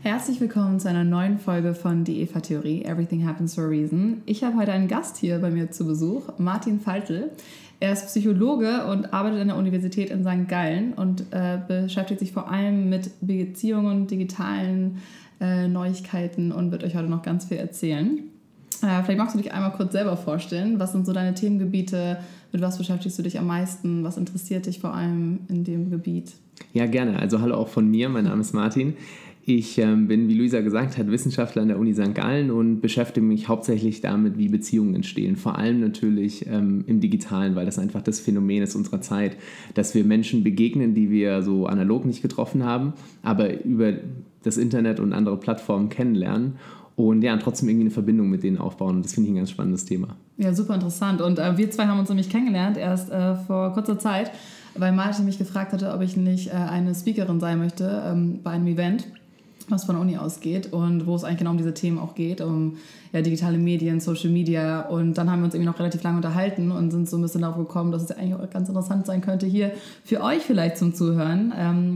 Herzlich willkommen zu einer neuen Folge von Die Eva-Theorie, Everything Happens for a Reason. Ich habe heute einen Gast hier bei mir zu Besuch, Martin Faltl. Er ist Psychologe und arbeitet an der Universität in St. Gallen und beschäftigt sich vor allem mit Beziehungen, digitalen Neuigkeiten und wird euch heute noch ganz viel erzählen. Vielleicht magst du dich einmal kurz selber vorstellen. Was sind so deine Themengebiete? Mit was beschäftigst du dich am meisten? Was interessiert dich vor allem in dem Gebiet? Ja, gerne. Also hallo auch von mir. Mein Name ist Martin. Ich bin, wie Luisa gesagt hat, Wissenschaftler an der Uni St. Gallen und beschäftige mich hauptsächlich damit, wie Beziehungen entstehen. Vor allem natürlich im Digitalen, weil das einfach das Phänomen ist unserer Zeit, dass wir Menschen begegnen, die wir so analog nicht getroffen haben, aber über das Internet und andere Plattformen kennenlernen und ja, trotzdem irgendwie eine Verbindung mit denen aufbauen. Und das finde ich ein ganz spannendes Thema. Ja, super interessant. Und wir zwei haben uns nämlich kennengelernt, erst vor kurzer Zeit, weil Martin mich gefragt hatte, ob ich nicht eine Speakerin sein möchte bei einem Event, was von der Uni ausgeht und wo es eigentlich genau um diese Themen auch geht, um ja, digitale Medien, Social Media. Und dann haben wir uns irgendwie noch relativ lange unterhalten und sind so ein bisschen darauf gekommen, dass es ja eigentlich auch ganz interessant sein könnte, hier für euch vielleicht zum Zuhören.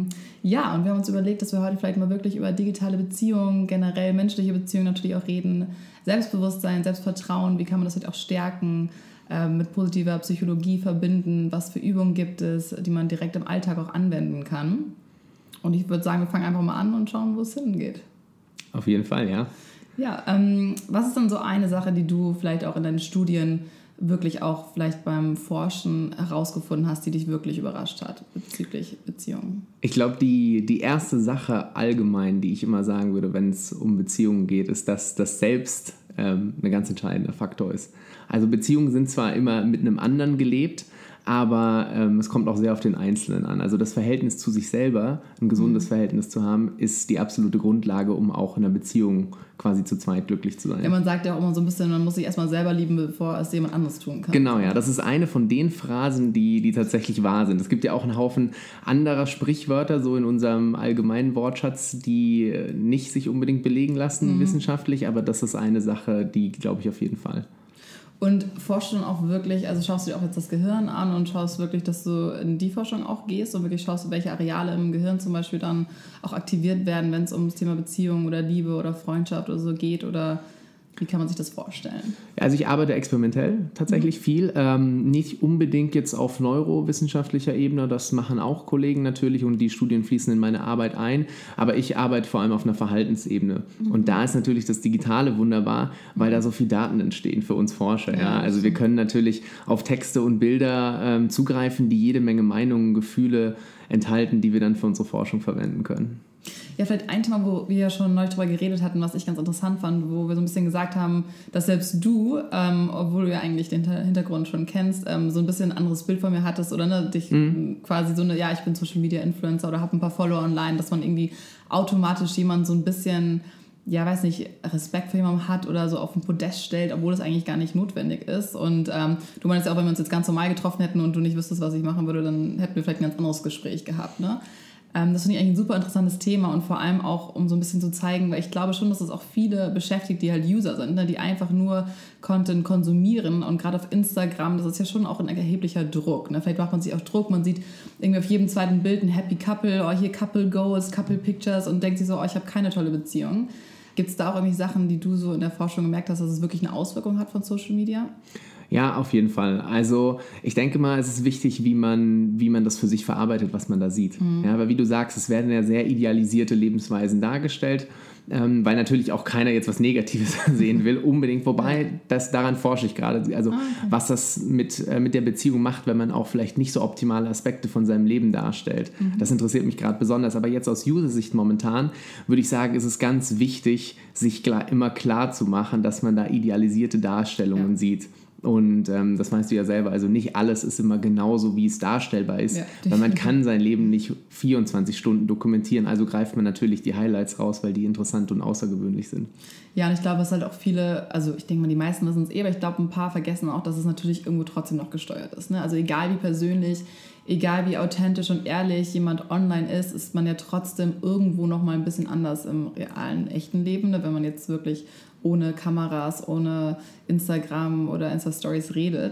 Ja, und wir haben uns überlegt, dass wir heute vielleicht mal wirklich über digitale Beziehungen, generell menschliche Beziehungen natürlich auch reden, Selbstbewusstsein, Selbstvertrauen, wie kann man das vielleicht auch stärken, mit positiver Psychologie verbinden, was für Übungen gibt es, die man direkt im Alltag auch anwenden kann. Und ich würde sagen, wir fangen einfach mal an und schauen, wo es hingeht. Auf jeden Fall, ja. Ja, was ist dann so eine Sache, die du vielleicht auch in deinen Studien wirklich auch vielleicht beim Forschen herausgefunden hast, die dich wirklich überrascht hat bezüglich Beziehungen? Ich glaube, die erste Sache allgemein, die ich immer sagen würde, wenn es um Beziehungen geht, ist, dass das Selbst ein ganz entscheidender Faktor ist. Also Beziehungen sind zwar immer mit einem anderen gelebt, aber es kommt auch sehr auf den Einzelnen an. Also das Verhältnis zu sich selber, ein gesundes Verhältnis zu haben, ist die absolute Grundlage, um auch in einer Beziehung quasi zu zweit glücklich zu sein. Ja, man sagt ja auch immer so ein bisschen, man muss sich erstmal selber lieben, bevor es jemand anderes tun kann. Genau, ja. Das ist eine von den Phrasen, die tatsächlich wahr sind. Es gibt ja auch einen Haufen anderer Sprichwörter, so in unserem allgemeinen Wortschatz, die nicht sich unbedingt belegen lassen wissenschaftlich, aber das ist eine Sache, die glaube ich auf jeden Fall. Und forschst du dann auch wirklich, also schaust du dir auch jetzt das Gehirn an und schaust wirklich, dass du in die Forschung auch gehst und wirklich schaust, welche Areale im Gehirn zum Beispiel dann auch aktiviert werden, wenn es um das Thema Beziehung oder Liebe oder Freundschaft oder so geht, oder wie kann man sich das vorstellen? Also ich arbeite experimentell tatsächlich viel, nicht unbedingt jetzt auf neurowissenschaftlicher Ebene, das machen auch Kollegen natürlich und die Studien fließen in meine Arbeit ein, aber ich arbeite vor allem auf einer Verhaltensebene und da ist natürlich das Digitale wunderbar, weil da so viel Daten entstehen für uns Forscher. Ja? Also wir können natürlich auf Texte und Bilder zugreifen, die jede Menge Meinungen, Gefühle enthalten, die wir dann für unsere Forschung verwenden können. Ja, vielleicht ein Thema, wo wir ja schon neulich drüber geredet hatten, was ich ganz interessant fand, wo wir so ein bisschen gesagt haben, dass selbst du, obwohl du ja eigentlich den Hintergrund schon kennst, so ein bisschen ein anderes Bild von mir hattest oder ne, dich quasi so eine, ja, ich bin Social Media Influencer oder habe ein paar Follower online, dass man irgendwie automatisch jemanden so ein bisschen, ja, weiß nicht, Respekt vor jemandem hat oder so auf ein Podest stellt, obwohl das eigentlich gar nicht notwendig ist. Und du meinst ja auch, wenn wir uns jetzt ganz normal getroffen hätten und du nicht wüsstest, was ich machen würde, dann hätten wir vielleicht ein ganz anderes Gespräch gehabt, ne? Das finde ich eigentlich ein super interessantes Thema und vor allem auch, um so ein bisschen zu zeigen, weil ich glaube schon, dass es auch viele beschäftigt, die halt User sind, ne, die einfach nur Content konsumieren und gerade auf Instagram, das ist ja schon auch ein erheblicher Druck. Ne? Vielleicht macht man sich auch Druck, man sieht irgendwie auf jedem zweiten Bild ein Happy Couple, oh hier Couple Goals, Couple Pictures und denkt sich so, oh ich habe keine tolle Beziehung. Gibt es da auch irgendwie Sachen, die du so in der Forschung gemerkt hast, dass es wirklich eine Auswirkung hat von Social Media? Ja, auf jeden Fall. Also ich denke mal, es ist wichtig, wie man das für sich verarbeitet, was man da sieht. Ja, weil wie du sagst, es werden ja sehr idealisierte Lebensweisen dargestellt, weil natürlich auch keiner jetzt was Negatives sehen will, unbedingt. Wobei, daran forsche ich gerade. Also was das mit der Beziehung macht, wenn man auch vielleicht nicht so optimale Aspekte von seinem Leben darstellt. Das interessiert mich gerade besonders. Aber jetzt aus User-Sicht momentan würde ich sagen, ist es ganz wichtig, sich immer klar zu machen, dass man da idealisierte Darstellungen sieht. Und das weißt du ja selber, also nicht alles ist immer genauso, wie es darstellbar ist, weil man kann sein Leben nicht 24 Stunden dokumentieren, also greift man natürlich die Highlights raus, weil die interessant und außergewöhnlich sind. Ja, und ich glaube, es halt auch viele, also ich denke mal, die meisten wissen es aber ich glaube, ein paar vergessen auch, dass es natürlich irgendwo trotzdem noch gesteuert ist. Ne? Also egal wie persönlich, egal wie authentisch und ehrlich jemand online ist man ja trotzdem irgendwo noch mal ein bisschen anders im realen, echten Leben, ne? Wenn man jetzt wirklich ohne Kameras, ohne Instagram oder Insta-Stories redet.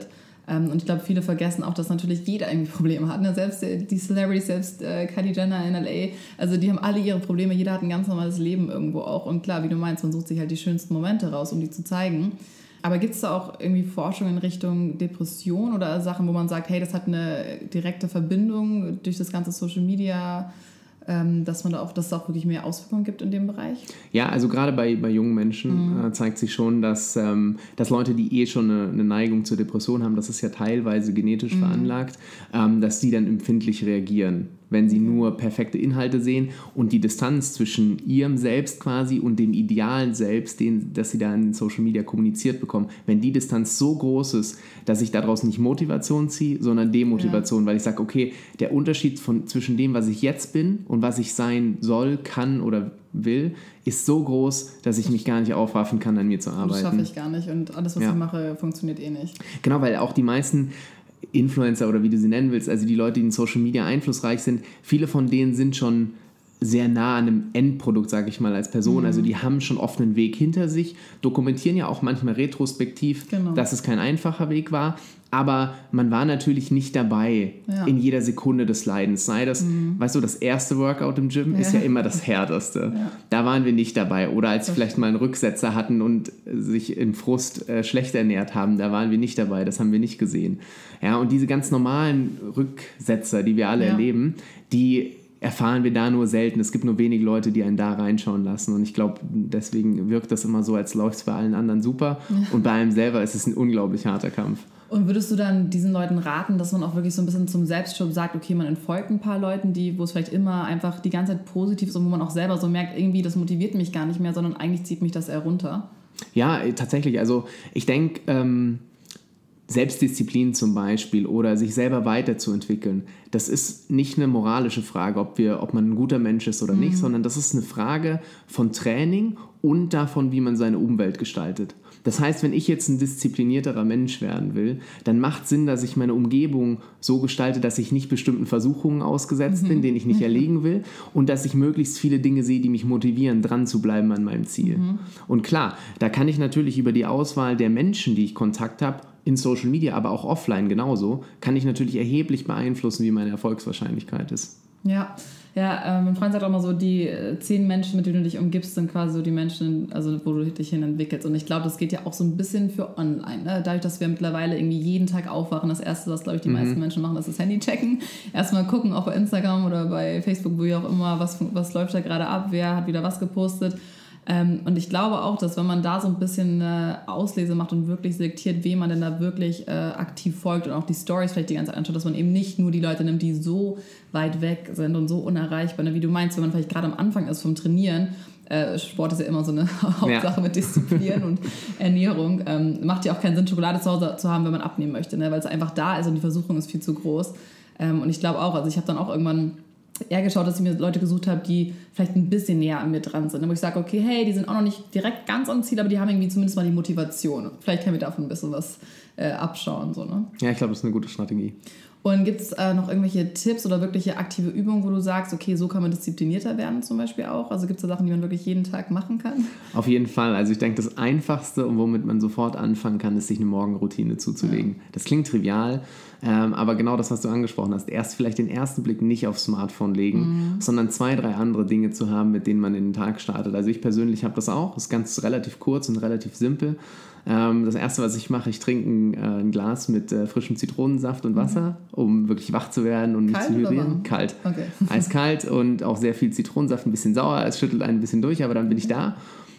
Und ich glaube, viele vergessen auch, dass natürlich jeder irgendwie Probleme hat. Ne? Selbst die Celebrities, selbst Kylie Jenner in L.A., also die haben alle ihre Probleme. Jeder hat ein ganz normales Leben irgendwo auch. Und klar, wie du meinst, man sucht sich halt die schönsten Momente raus, um die zu zeigen. Aber gibt es da auch irgendwie Forschung in Richtung Depression oder Sachen, wo man sagt, hey, das hat eine direkte Verbindung durch das ganze Social Media, dass es auch wirklich mehr Auswirkungen gibt in dem Bereich? Ja, also gerade bei jungen Menschen zeigt sich schon, dass Leute, die schon eine Neigung zur Depression haben, das ist ja teilweise genetisch veranlagt, dass die dann empfindlich reagieren, wenn sie nur perfekte Inhalte sehen und die Distanz zwischen ihrem Selbst quasi und dem idealen Selbst, das sie da in Social Media kommuniziert bekommen, wenn die Distanz so groß ist, dass ich daraus nicht Motivation ziehe, sondern Demotivation, weil ich sage, okay, der Unterschied zwischen dem, was ich jetzt bin und was ich sein soll, kann oder will, ist so groß, dass ich mich gar nicht aufraffen kann, an mir zu arbeiten. Das schaffe ich gar nicht und alles, was ich mache, funktioniert eh nicht. Genau, weil auch die meisten Influencer oder wie du sie nennen willst, also die Leute, die in Social Media einflussreich sind, viele von denen sind schon sehr nah an einem Endprodukt, sage ich mal, als Person. Also die haben schon oft einen Weg hinter sich, dokumentieren ja auch manchmal retrospektiv, dass es kein einfacher Weg war, aber man war natürlich nicht dabei in jeder Sekunde des Leidens. Sei das, weißt du, das erste Workout im Gym ist ja immer das härteste. Ja. Da waren wir nicht dabei. Oder als sie vielleicht mal einen Rücksetzer hatten und sich in Frust schlecht ernährt haben, da waren wir nicht dabei. Das haben wir nicht gesehen. Ja, und diese ganz normalen Rücksetzer, die wir alle erleben, die erfahren wir da nur selten. Es gibt nur wenige Leute, die einen da reinschauen lassen. Und ich glaube, deswegen wirkt das immer so, als läuft es bei allen anderen super. Ja. Und bei einem selber ist es ein unglaublich harter Kampf. Und würdest du dann diesen Leuten raten, dass man auch wirklich so ein bisschen zum Selbstschutz sagt, okay, man entfolgt ein paar Leuten, wo es vielleicht immer einfach die ganze Zeit positiv ist und wo man auch selber so merkt, irgendwie, das motiviert mich gar nicht mehr, sondern eigentlich zieht mich das eher runter? Ja, tatsächlich. Also ich denke, Selbstdisziplin zum Beispiel oder sich selber weiterzuentwickeln, das ist nicht eine moralische Frage, ob man ein guter Mensch ist oder nicht, sondern das ist eine Frage von Training und davon, wie man seine Umwelt gestaltet. Das heißt, wenn ich jetzt ein disziplinierterer Mensch werden will, dann macht Sinn, dass ich meine Umgebung so gestalte, dass ich nicht bestimmten Versuchungen ausgesetzt bin, denen ich nicht erliegen will und dass ich möglichst viele Dinge sehe, die mich motivieren, dran zu bleiben an meinem Ziel. Und klar, da kann ich natürlich über die Auswahl der Menschen, die ich Kontakt habe, in Social Media, aber auch offline genauso, kann ich natürlich erheblich beeinflussen, wie meine Erfolgswahrscheinlichkeit ist. Ja, mein Freund sagt auch mal so, die 10 Menschen, mit denen du dich umgibst, sind quasi so die Menschen, also wo du dich hin entwickelst. Und ich glaube, das geht ja auch so ein bisschen für online. Ne? Dadurch, dass wir mittlerweile irgendwie jeden Tag aufwachen, das Erste, was, glaube ich, die meisten Menschen machen, das ist Handy checken. Erstmal gucken, auch bei Instagram oder bei Facebook, wo auch immer, was läuft da gerade ab, wer hat wieder was gepostet. Und ich glaube auch, dass wenn man da so ein bisschen Auslese macht und wirklich selektiert, wem man denn da wirklich aktiv folgt und auch die Stories vielleicht die ganze Zeit anschaut, dass man eben nicht nur die Leute nimmt, die so weit weg sind und so unerreichbar. Ne? Wie du meinst, wenn man vielleicht gerade am Anfang ist vom Trainieren, Sport ist ja immer so eine Hauptsache mit Disziplin und Ernährung, macht ja auch keinen Sinn, Schokolade zu Hause zu haben, wenn man abnehmen möchte, ne? Weil es einfach da ist und die Versuchung ist viel zu groß. Und ich glaube auch, also ich habe dann auch irgendwann eher geschaut, dass ich mir Leute gesucht habe, die vielleicht ein bisschen näher an mir dran sind. Wo ich sage, okay, hey, die sind auch noch nicht direkt ganz am Ziel, aber die haben irgendwie zumindest mal die Motivation. Vielleicht können wir davon ein bisschen was abschauen. So, ne? Ja, ich glaube, das ist eine gute Strategie. Und gibt es noch irgendwelche Tipps oder wirkliche aktive Übungen, wo du sagst, okay, so kann man disziplinierter werden zum Beispiel auch? Also gibt es da Sachen, die man wirklich jeden Tag machen kann? Auf jeden Fall. Also ich denke, das Einfachste und womit man sofort anfangen kann, ist, sich eine Morgenroutine zuzulegen. Ja. Das klingt trivial, aber genau das, was du angesprochen hast. Erst vielleicht den ersten Blick nicht aufs Smartphone legen, sondern 2, 3 andere Dinge zu haben, mit denen man in den Tag startet. Also ich persönlich habe das auch. Das ist ganz relativ kurz und relativ simpel. Das Erste, was ich mache, ich trinke ein Glas mit frischem Zitronensaft und Wasser, um wirklich wach zu werden und mich zu hydratieren. Kalt. Okay. Eiskalt und auch sehr viel Zitronensaft, ein bisschen sauer. Es schüttelt ein bisschen durch, aber dann bin ich da.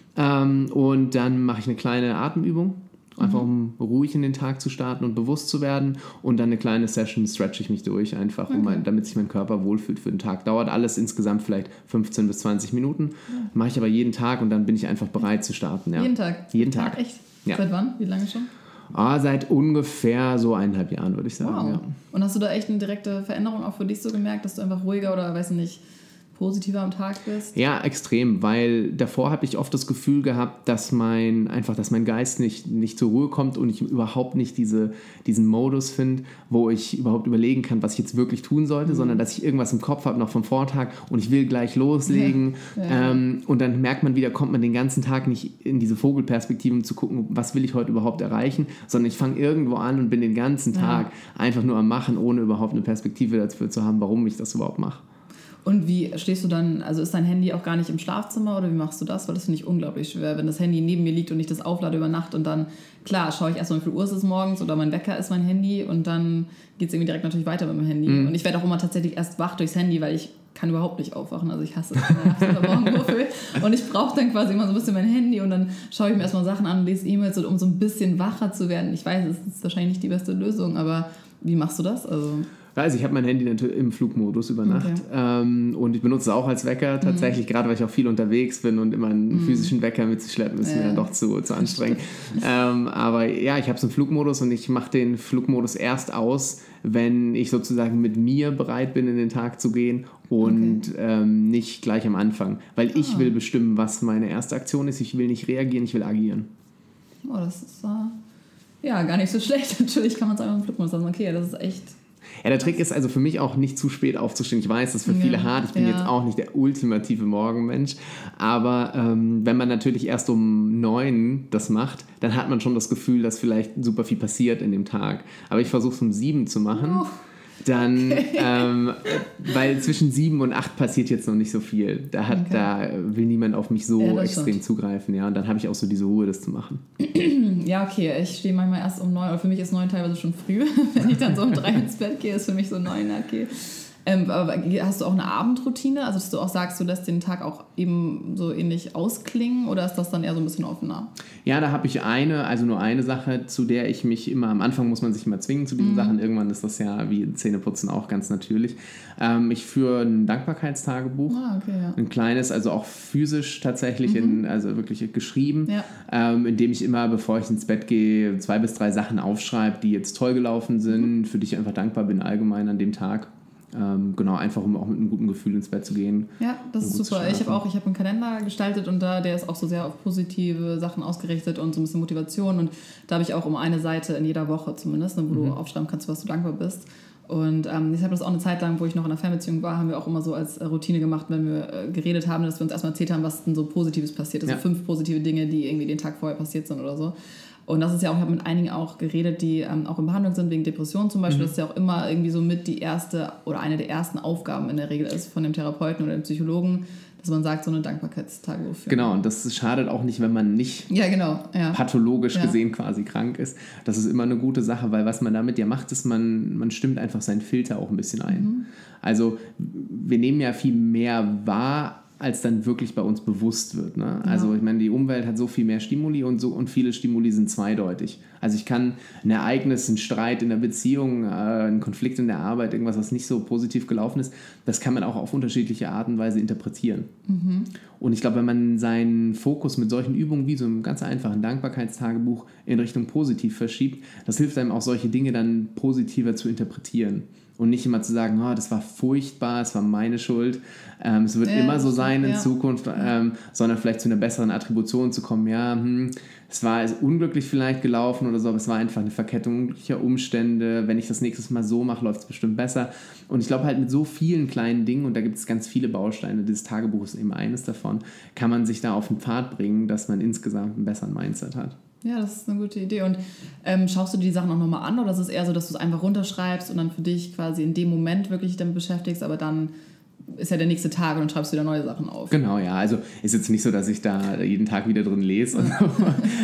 Und dann mache ich eine kleine Atemübung, einfach um ruhig in den Tag zu starten und bewusst zu werden. Und dann eine kleine Session stretche ich mich durch, einfach damit sich mein Körper wohlfühlt für den Tag. Dauert alles insgesamt vielleicht 15 bis 20 Minuten. Mache ich aber jeden Tag und dann bin ich einfach bereit zu starten. Ja. Jeden Tag? Jeden Tag. Ja, echt? Ja. Seit wann? Wie lange schon? Seit ungefähr so 1,5 Jahren, würde ich sagen. Wow. Ja. Und hast du da echt eine direkte Veränderung auch für dich so gemerkt, dass du einfach ruhiger oder, weiß nicht, positiver am Tag bist? Ja, extrem, weil davor habe ich oft das Gefühl gehabt, dass mein Geist nicht zur Ruhe kommt und ich überhaupt nicht diesen Modus finde, wo ich überhaupt überlegen kann, was ich jetzt wirklich tun sollte, sondern dass ich irgendwas im Kopf habe noch vom Vortag und ich will gleich loslegen. Ja. Und dann merkt man wieder, kommt man den ganzen Tag nicht in diese Vogelperspektive, um zu gucken, was will ich heute überhaupt erreichen, sondern ich fange irgendwo an und bin den ganzen Tag einfach nur am Machen, ohne überhaupt eine Perspektive dafür zu haben, warum ich das überhaupt mache. Und wie stehst du dann, also ist dein Handy auch gar nicht im Schlafzimmer oder wie machst du das? Weil das finde ich unglaublich schwer, wenn das Handy neben mir liegt und ich das auflade über Nacht und dann, klar, schaue ich erstmal, wie viel Uhr ist es morgens oder mein Wecker ist mein Handy und dann geht es irgendwie direkt natürlich weiter mit dem Handy. Und ich werde auch immer tatsächlich erst wach durchs Handy, weil ich kann überhaupt nicht aufwachen, also ich hasse es. Morgenwürfel und ich brauche dann quasi immer so ein bisschen mein Handy und dann schaue ich mir erstmal Sachen an und lese E-Mails, um so ein bisschen wacher zu werden. Ich weiß, es ist wahrscheinlich nicht die beste Lösung, aber wie machst du das? Also ich habe mein Handy natürlich im Flugmodus über Nacht und ich benutze es auch als Wecker tatsächlich, gerade weil ich auch viel unterwegs bin und immer einen physischen Wecker mitzuschleppen ist mir dann doch zu anstrengend. Aber ja, ich habe so einen Flugmodus und ich mache den Flugmodus erst aus, wenn ich sozusagen mit mir bereit bin, in den Tag zu gehen und nicht gleich am Anfang. Weil ich will bestimmen, was meine erste Aktion ist. Ich will nicht reagieren, ich will agieren. Oh, das ist ja gar nicht so schlecht. Natürlich kann man es einfach im Flugmodus sagen. Okay, das ist echt... Ja, der Trick ist also für mich auch nicht zu spät aufzustehen. Ich weiß, das ist für viele hart. Ich bin jetzt auch nicht der ultimative Morgenmensch. Aber wenn man natürlich erst um 9 das macht, dann hat man schon das Gefühl, dass vielleicht super viel passiert in dem Tag. Aber ich versuche es um 7 zu machen. Dann, weil zwischen 7 und 8 passiert jetzt noch nicht so viel. Da will niemand auf mich so extrem zugreifen. Ja? Und dann habe ich auch so diese Ruhe, das zu machen. Ja, okay. Ich stehe manchmal erst um 9. Aber für mich ist 9 teilweise schon früh. Wenn ich dann so um 3 ins Bett gehe, ist für mich so 9, okay. Aber hast du auch eine Abendroutine? Also, dass du auch sagst, du lässt den Tag auch eben so ähnlich ausklingen oder ist das dann eher so ein bisschen offener? Ja, da habe ich nur eine Sache, zu der ich mich immer, am Anfang muss man sich immer zwingen zu diesen Sachen, irgendwann ist das ja wie Zähneputzen auch ganz natürlich. Ich führe ein Dankbarkeitstagebuch, ein kleines, also auch physisch tatsächlich, also wirklich geschrieben, in dem ich immer, bevor ich ins Bett gehe, 2 bis 3 Sachen aufschreibe, die jetzt toll gelaufen sind, für die ich einfach dankbar bin allgemein an dem Tag. Einfach um auch mit einem guten Gefühl ins Bett zu gehen. Ja, das ist super. Ich habe einen Kalender gestaltet und der ist auch so sehr auf positive Sachen ausgerichtet und so ein bisschen Motivation und da habe ich auch um eine Seite in jeder Woche zumindest, wo du aufschreiben kannst, was du dankbar bist. Und ich habe das auch eine Zeit lang, wo ich noch in einer Fernbeziehung war, haben wir auch immer so als Routine gemacht, wenn wir geredet haben, dass wir uns erstmal erzählt haben, was denn so Positives passiert ist. Also 5 positive Dinge, die irgendwie den Tag vorher passiert sind oder so. Und das ist ja auch, ich habe mit einigen auch geredet, die auch in Behandlung sind, wegen Depressionen zum Beispiel. Das ist ja auch immer irgendwie so mit die erste oder eine der ersten Aufgaben in der Regel ist von dem Therapeuten oder dem Psychologen, dass man sagt, so eine Dankbarkeitstagebuch führen. Genau, und das schadet auch nicht, wenn man nicht pathologisch gesehen quasi krank ist. Das ist immer eine gute Sache, weil was man damit ja macht, ist, man stimmt einfach seinen Filter auch ein bisschen ein. Also wir nehmen ja viel mehr wahr, als dann wirklich bei uns bewusst wird. Ne? Also ich meine, die Umwelt hat so viel mehr Stimuli und viele Stimuli sind zweideutig. Also ich kann ein Ereignis, einen Streit in der Beziehung, einen Konflikt in der Arbeit, irgendwas, was nicht so positiv gelaufen ist, das kann man auch auf unterschiedliche Art und Weise interpretieren. Und ich glaube, wenn man seinen Fokus mit solchen Übungen wie so einem ganz einfachen Dankbarkeitstagebuch in Richtung positiv verschiebt, das hilft einem auch solche Dinge dann positiver zu interpretieren. Und nicht immer zu sagen, das war furchtbar, es war meine Schuld, es wird immer so sein in Zukunft, sondern vielleicht zu einer besseren Attribution zu kommen, es war unglücklich vielleicht gelaufen oder so, aber es war einfach eine Verkettung unglücklicher Umstände, wenn ich das nächstes Mal so mache, läuft es bestimmt besser. Und ich glaube halt mit so vielen kleinen Dingen, und da gibt es ganz viele Bausteine, dieses Tagebuch ist eben eines davon, kann man sich da auf den Pfad bringen, dass man insgesamt einen besseren Mindset hat. Ja, das ist eine gute Idee. Und schaust du dir die Sachen auch nochmal an oder ist es eher so, dass du es einfach runterschreibst und dann für dich quasi in dem Moment wirklich damit beschäftigst, aber dann ist ja der nächste Tag und dann schreibst du wieder neue Sachen auf? Genau, ja. Also ist jetzt nicht so, dass ich da jeden Tag wieder drin lese. Und so.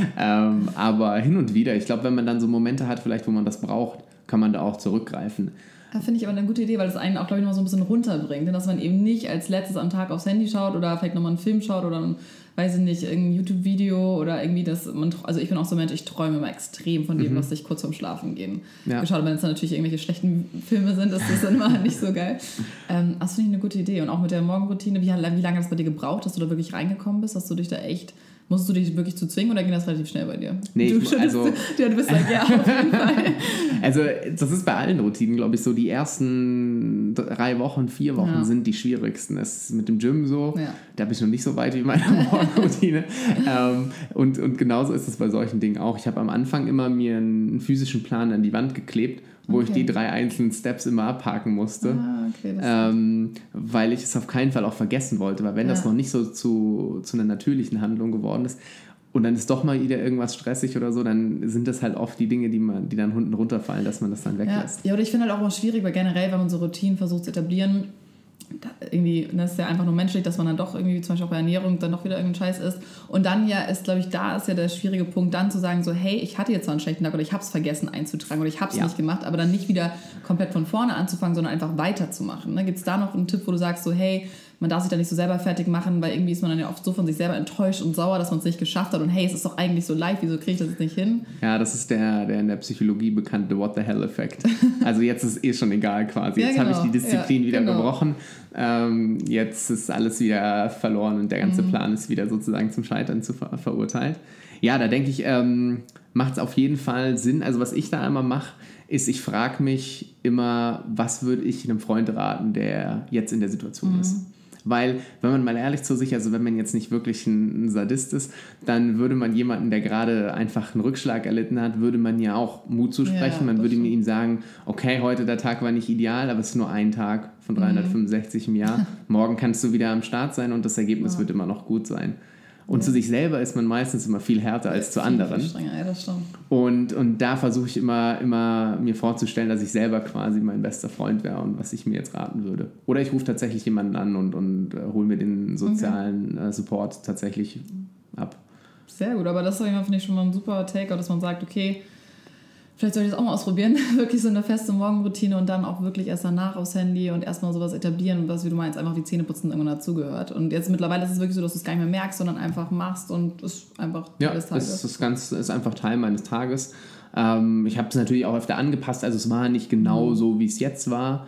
Aber hin und wieder. Ich glaube, wenn man dann so Momente hat, vielleicht wo man das braucht, kann man da auch zurückgreifen. Ja, finde ich aber eine gute Idee, weil das einen auch, glaube ich, noch so ein bisschen runterbringt. Dass man eben nicht als letztes am Tag aufs Handy schaut oder vielleicht nochmal einen Film schaut oder weiß ich nicht, irgendein YouTube-Video oder irgendwie also ich bin auch so ein Mensch, ich träume immer extrem von dem, was ich kurz vorm Schlafen gehen geschaut habe. Wenn es dann natürlich irgendwelche schlechten Filme sind, ist das dann immer nicht so geil. Das finde ich eine gute Idee. Und auch mit der Morgenroutine, wie lange hat es bei dir gebraucht, dass du da wirklich reingekommen bist, dass du dich da echt Musst du dich wirklich zu zwingen oder ging das relativ schnell bei dir? Nee, du bist like, ja, auf jeden Fall. Also das ist bei allen Routinen, glaube ich, so. Die ersten 3 Wochen, 4 Wochen sind die schwierigsten. Das ist mit dem Gym so. Ja. Da bin ich noch nicht so weit wie meine Morgenroutine. Und genauso ist es bei solchen Dingen auch. Ich habe am Anfang immer mir einen physischen Plan an die Wand geklebt, wo ich die 3 einzelnen Steps immer abhaken musste, weil ich es auf keinen Fall auch vergessen wollte, weil wenn das noch nicht so zu einer natürlichen Handlung geworden ist und dann ist doch mal wieder irgendwas stressig oder so, dann sind das halt oft die Dinge, die dann unten runterfallen, dass man das dann weglässt. Ja, oder ich finde halt auch mal schwierig, weil generell, wenn man so Routinen versucht zu etablieren, irgendwie, das ist ja einfach nur menschlich, dass man dann doch irgendwie, zum Beispiel auch bei Ernährung, dann doch wieder irgendein Scheiß isst. Und dann glaube ich, da ist ja der schwierige Punkt, dann zu sagen so, hey, ich hatte jetzt zwar einen schlechten Tag oder ich habe es vergessen einzutragen oder ich habe es nicht gemacht, aber dann nicht wieder komplett von vorne anzufangen, sondern einfach weiterzumachen. Ne? Gibt es da noch einen Tipp, wo du sagst so, hey, man darf sich da nicht so selber fertig machen, weil irgendwie ist man dann ja oft so von sich selber enttäuscht und sauer, dass man es nicht geschafft hat und hey, es ist doch eigentlich so leicht, wieso kriege ich das jetzt nicht hin? Ja, das ist der in der Psychologie bekannte What the hell-Effekt. Also jetzt ist schon egal quasi. Jetzt habe ich die Disziplin wieder gebrochen. Jetzt ist alles wieder verloren und der ganze Plan ist wieder sozusagen zum Scheitern verurteilt. Ja, da denke ich, macht es auf jeden Fall Sinn. Also was ich da immer mache, ist, ich frage mich immer, was würde ich einem Freund raten, der jetzt in der Situation ist. Weil, wenn man mal ehrlich zu sich, also wenn man jetzt nicht wirklich ein Sadist ist, dann würde man jemanden, der gerade einfach einen Rückschlag erlitten hat, würde man ja auch Mut zusprechen. Man würde ihm sagen, okay, heute der Tag war nicht ideal, aber es ist nur ein Tag von 365 im Jahr. Morgen kannst du wieder am Start sein und das Ergebnis wird immer noch gut sein. Und zu sich selber ist man meistens immer viel härter als zu anderen. Ja, das stimmt. Und da versuche ich immer mir vorzustellen, dass ich selber quasi mein bester Freund wäre und was ich mir jetzt raten würde. Oder ich rufe tatsächlich jemanden an und hole mir den sozialen Support tatsächlich ab. Sehr gut, aber das finde ich schon mal ein super Take, dass man sagt, okay, vielleicht soll ich das auch mal ausprobieren, wirklich so eine feste Morgenroutine und dann auch wirklich erst danach aufs Handy und erstmal sowas etablieren, was, wie du meinst, einfach wie Zähneputzen irgendwann dazugehört. Und jetzt mittlerweile ist es wirklich so, dass du es gar nicht mehr merkst, sondern einfach machst und es ist einfach Teil des Tages. Ja, das ist einfach Teil meines Tages. Ich habe es natürlich auch öfter angepasst, also es war nicht genau so, wie es jetzt war,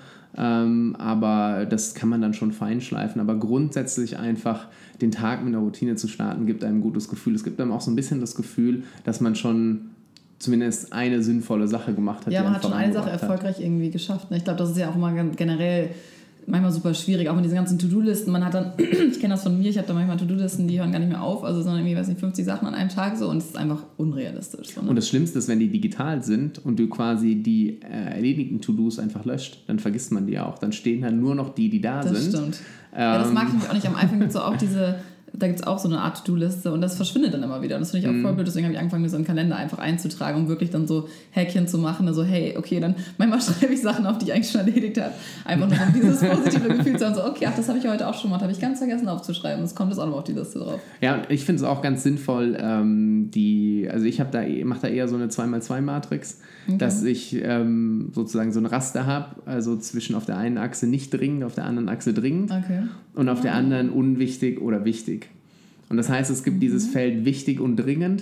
aber das kann man dann schon feinschleifen. Aber grundsätzlich einfach den Tag mit einer Routine zu starten, gibt einem ein gutes Gefühl. Es gibt einem auch so ein bisschen das Gefühl, dass man schon zumindest eine sinnvolle Sache gemacht hat. Ja, man hat schon eine Sache erfolgreich irgendwie geschafft. Ne? Ich glaube, das ist ja auch immer generell manchmal super schwierig, auch mit diesen ganzen To-Do-Listen. Man hat dann, ich kenne das von mir, ich habe da manchmal To-Do-Listen, die hören gar nicht mehr auf, also sondern irgendwie, weiß nicht, 50 Sachen an einem Tag so und es ist einfach unrealistisch. So, ne? Und das Schlimmste ist, wenn die digital sind und du quasi die erledigten To-Dos einfach löscht, dann vergisst man die ja auch. Dann stehen dann nur noch die da sind. Das stimmt. Ja, das mag ich nämlich auch nicht. Am Anfang gibt es auch da gibt es auch so eine Art To-Do-Liste und das verschwindet dann immer wieder. Und das finde ich auch voll blöd, deswegen habe ich angefangen, mir so einen Kalender einfach einzutragen, um wirklich dann so Häkchen zu machen. Also hey, okay, dann manchmal schreibe ich Sachen auf, die ich eigentlich schon erledigt habe. Einfach nur um dieses positive Gefühl zu haben, so okay, ach, das habe ich heute auch schon gemacht, habe ich ganz vergessen aufzuschreiben. Das kommt jetzt auch noch auf die Liste drauf. Ja, und ich finde es auch ganz sinnvoll, also ich mache da eher so eine 2x2-Matrix, dass ich sozusagen so ein Raster habe, also zwischen auf der einen Achse nicht dringend, auf der anderen Achse dringend und auf der anderen unwichtig oder wichtig. Und das heißt, es gibt dieses Feld wichtig und dringend.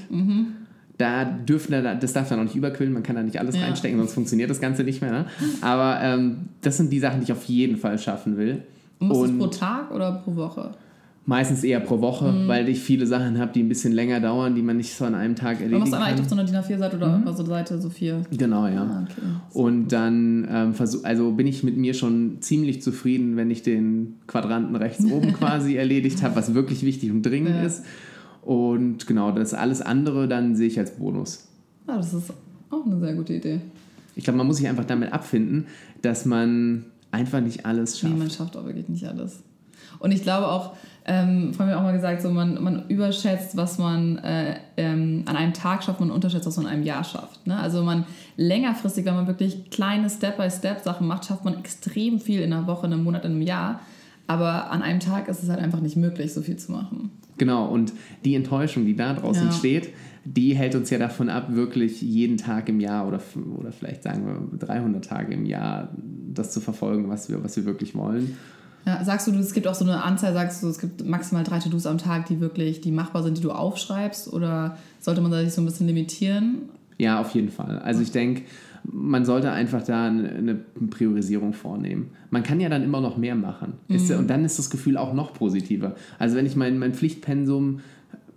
Das darf dann auch nicht überquillen, man kann da nicht alles reinstecken, sonst funktioniert das Ganze nicht mehr. Ne? Aber das sind die Sachen, die ich auf jeden Fall schaffen will. Muss es pro Tag oder pro Woche? Meistens eher pro Woche, weil ich viele Sachen habe, die ein bisschen länger dauern, die man nicht so an einem Tag erledigen kann. Du machst eigentlich auf so einer DIN A4-Seite oder so eine Seite, so 4? Genau, ja. Okay. Und dann bin ich mit mir schon ziemlich zufrieden, wenn ich den Quadranten rechts oben quasi erledigt habe, was wirklich wichtig und dringend ist. Und genau, das alles andere dann sehe ich als Bonus. Ja, das ist auch eine sehr gute Idee. Ich glaube, man muss sich einfach damit abfinden, dass man einfach nicht alles schafft. Nee, man schafft auch wirklich nicht alles. Und ich glaube auch, vorhin mir auch mal gesagt, so man überschätzt, was man an einem Tag schafft, man unterschätzt, was man in einem Jahr schafft. Ne? Also man längerfristig, wenn man wirklich kleine Step-by-Step-Sachen macht, schafft man extrem viel in einer Woche, in einem Monat, in einem Jahr. Aber an einem Tag ist es halt einfach nicht möglich, so viel zu machen. Genau, und die Enttäuschung, die da draußen entsteht, die hält uns ja davon ab, wirklich jeden Tag im Jahr oder vielleicht sagen wir 300 Tage im Jahr das zu verfolgen, was wir wirklich wollen. Ja, sagst du, es gibt auch so eine Anzahl, sagst du, es gibt maximal 3 To-Dos am Tag, die machbar sind, die du aufschreibst? Oder sollte man sich so ein bisschen limitieren? Ja, auf jeden Fall. Also ich denke, man sollte einfach da eine Priorisierung vornehmen. Man kann ja dann immer noch mehr machen. Und dann ist das Gefühl auch noch positiver. Also wenn ich mein Pflichtpensum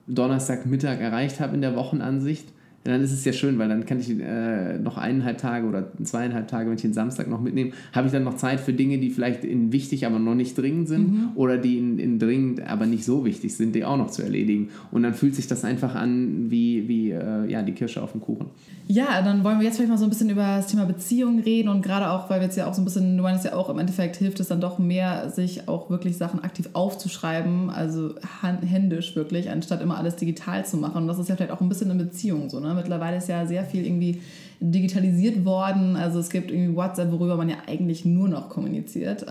Donnerstagmittag erreicht habe in der Wochenansicht, dann ist es ja schön, weil dann kann ich noch 1,5 Tage oder 2,5 Tage, wenn ich den Samstag noch mitnehme, habe ich dann noch Zeit für Dinge, die vielleicht in wichtig, aber noch nicht dringend sind oder die in dringend, aber nicht so wichtig sind, die auch noch zu erledigen. Und dann fühlt sich das einfach an wie die Kirsche auf dem Kuchen. Ja, dann wollen wir jetzt vielleicht mal so ein bisschen über das Thema Beziehungen reden und gerade auch, weil wir jetzt ja auch so ein bisschen, du meinst ja auch, im Endeffekt hilft es dann doch mehr, sich auch wirklich Sachen aktiv aufzuschreiben, also händisch wirklich, anstatt immer alles digital zu machen. Und das ist ja vielleicht auch ein bisschen in Beziehungen so, ne? Mittlerweile ist ja sehr viel irgendwie digitalisiert worden, also es gibt irgendwie WhatsApp, worüber man ja eigentlich nur noch kommuniziert.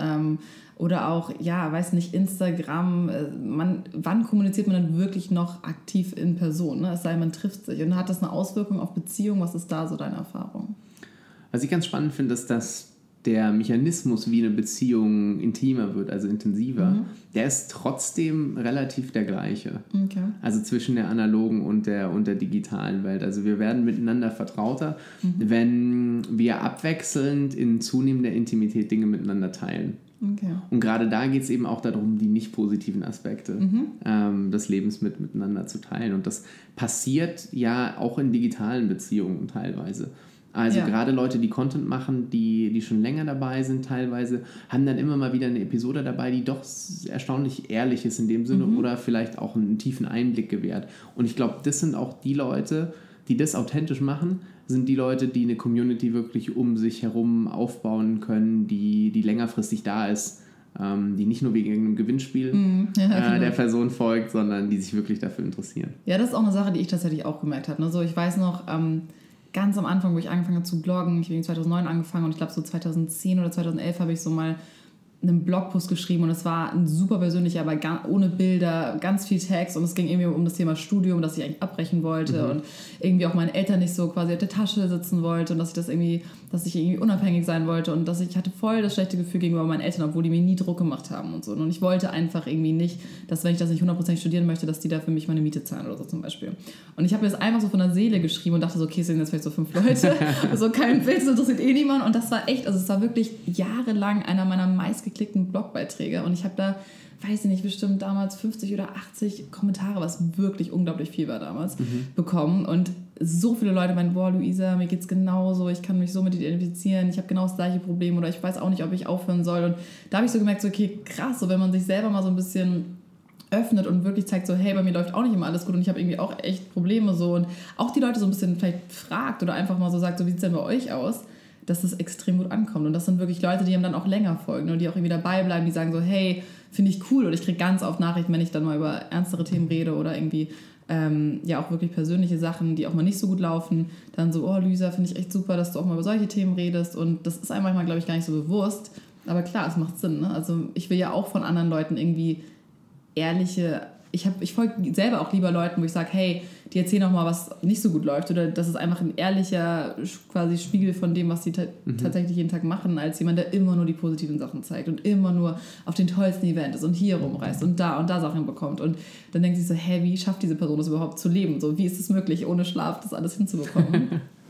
Oder auch, ja, weiß nicht, Instagram, wann kommuniziert man dann wirklich noch aktiv in Person? Ne? Es sei denn, man trifft sich. Und hat das eine Auswirkung auf Beziehungen? Was ist da so deine Erfahrung? Was ich ganz spannend finde, ist, dass der Mechanismus, wie eine Beziehung intimer wird, also intensiver, der ist trotzdem relativ der gleiche. Okay. Also zwischen der analogen und der digitalen Welt. Also wir werden miteinander vertrauter, wenn wir abwechselnd in zunehmender Intimität Dinge miteinander teilen. Okay. Und gerade da geht es eben auch darum, die nicht positiven Aspekte des Lebens miteinander zu teilen. Und das passiert ja auch in digitalen Beziehungen teilweise. Also gerade Leute, die Content machen, die schon länger dabei sind teilweise, haben dann immer mal wieder eine Episode dabei, die doch erstaunlich ehrlich ist in dem Sinne oder vielleicht auch einen tiefen Einblick gewährt. Und ich glaube, das sind auch die Leute, die das authentisch machen, sind die Leute, die eine Community wirklich um sich herum aufbauen können, die längerfristig da ist, die nicht nur wegen irgendeinem Gewinnspiel der Person folgt, sondern die sich wirklich dafür interessieren. Ja, das ist auch eine Sache, die ich tatsächlich auch gemerkt habe. Ne? So, ich weiß noch, ganz am Anfang, wo ich angefangen habe zu bloggen, ich habe 2009 angefangen und ich glaube so 2010 oder 2011 habe ich so mal einen Blogpost geschrieben und es war ein super persönlicher, aber ohne Bilder, ganz viel Text und es ging irgendwie um das Thema Studium, das ich eigentlich abbrechen wollte und irgendwie auch meinen Eltern nicht so quasi auf der Tasche sitzen wollte und dass ich irgendwie unabhängig sein wollte und ich hatte voll das schlechte Gefühl gegenüber meinen Eltern, obwohl die mir nie Druck gemacht haben und so. Und ich wollte einfach irgendwie nicht, dass wenn ich das nicht 100% studieren möchte, dass die da für mich meine Miete zahlen oder so zum Beispiel. Und ich habe mir das einfach so von der Seele geschrieben und dachte so, okay, es sind jetzt vielleicht so 5 Leute, so kein Bild, das interessiert eh niemand und das war echt, also es war wirklich jahrelang einer meiner meistgeklickten Blogbeiträge und ich habe da, weiß ich nicht, bestimmt damals 50 oder 80 Kommentare, was wirklich unglaublich viel war damals, bekommen und so viele Leute meinen, boah, Luisa, mir geht's genauso, ich kann mich so mit dir identifizieren, ich habe genau das gleiche Problem oder ich weiß auch nicht, ob ich aufhören soll und da habe ich so gemerkt, so okay, krass, so wenn man sich selber mal so ein bisschen öffnet und wirklich zeigt so, hey, bei mir läuft auch nicht immer alles gut und ich habe irgendwie auch echt Probleme so und auch die Leute so ein bisschen vielleicht fragt oder einfach mal so sagt, so wie sieht es denn bei euch aus, dass das extrem gut ankommt und das sind wirklich Leute, die einem dann auch länger folgen und die auch irgendwie dabei bleiben, die sagen so, hey, finde ich cool oder ich kriege ganz oft Nachrichten, wenn ich dann mal über ernstere Themen rede oder irgendwie auch wirklich persönliche Sachen, die auch mal nicht so gut laufen, dann so, oh Luisa, finde ich echt super, dass du auch mal über solche Themen redest und das ist einem manchmal, glaube ich, gar nicht so bewusst, aber klar, es macht Sinn, ne? Also ich will ja auch von anderen Leuten irgendwie ehrliche, ich folge selber auch lieber Leuten, wo ich sage, hey, die erzählen auch mal, was nicht so gut läuft oder das ist einfach ein ehrlicher quasi Spiegel von dem, was sie tatsächlich jeden Tag machen, als jemand, der immer nur die positiven Sachen zeigt und immer nur auf den tollsten Event ist und hier rumreist und da Sachen bekommt und dann denkt sich so, hä, wie schafft diese Person das überhaupt zu leben? So, wie ist es möglich, ohne Schlaf das alles hinzubekommen?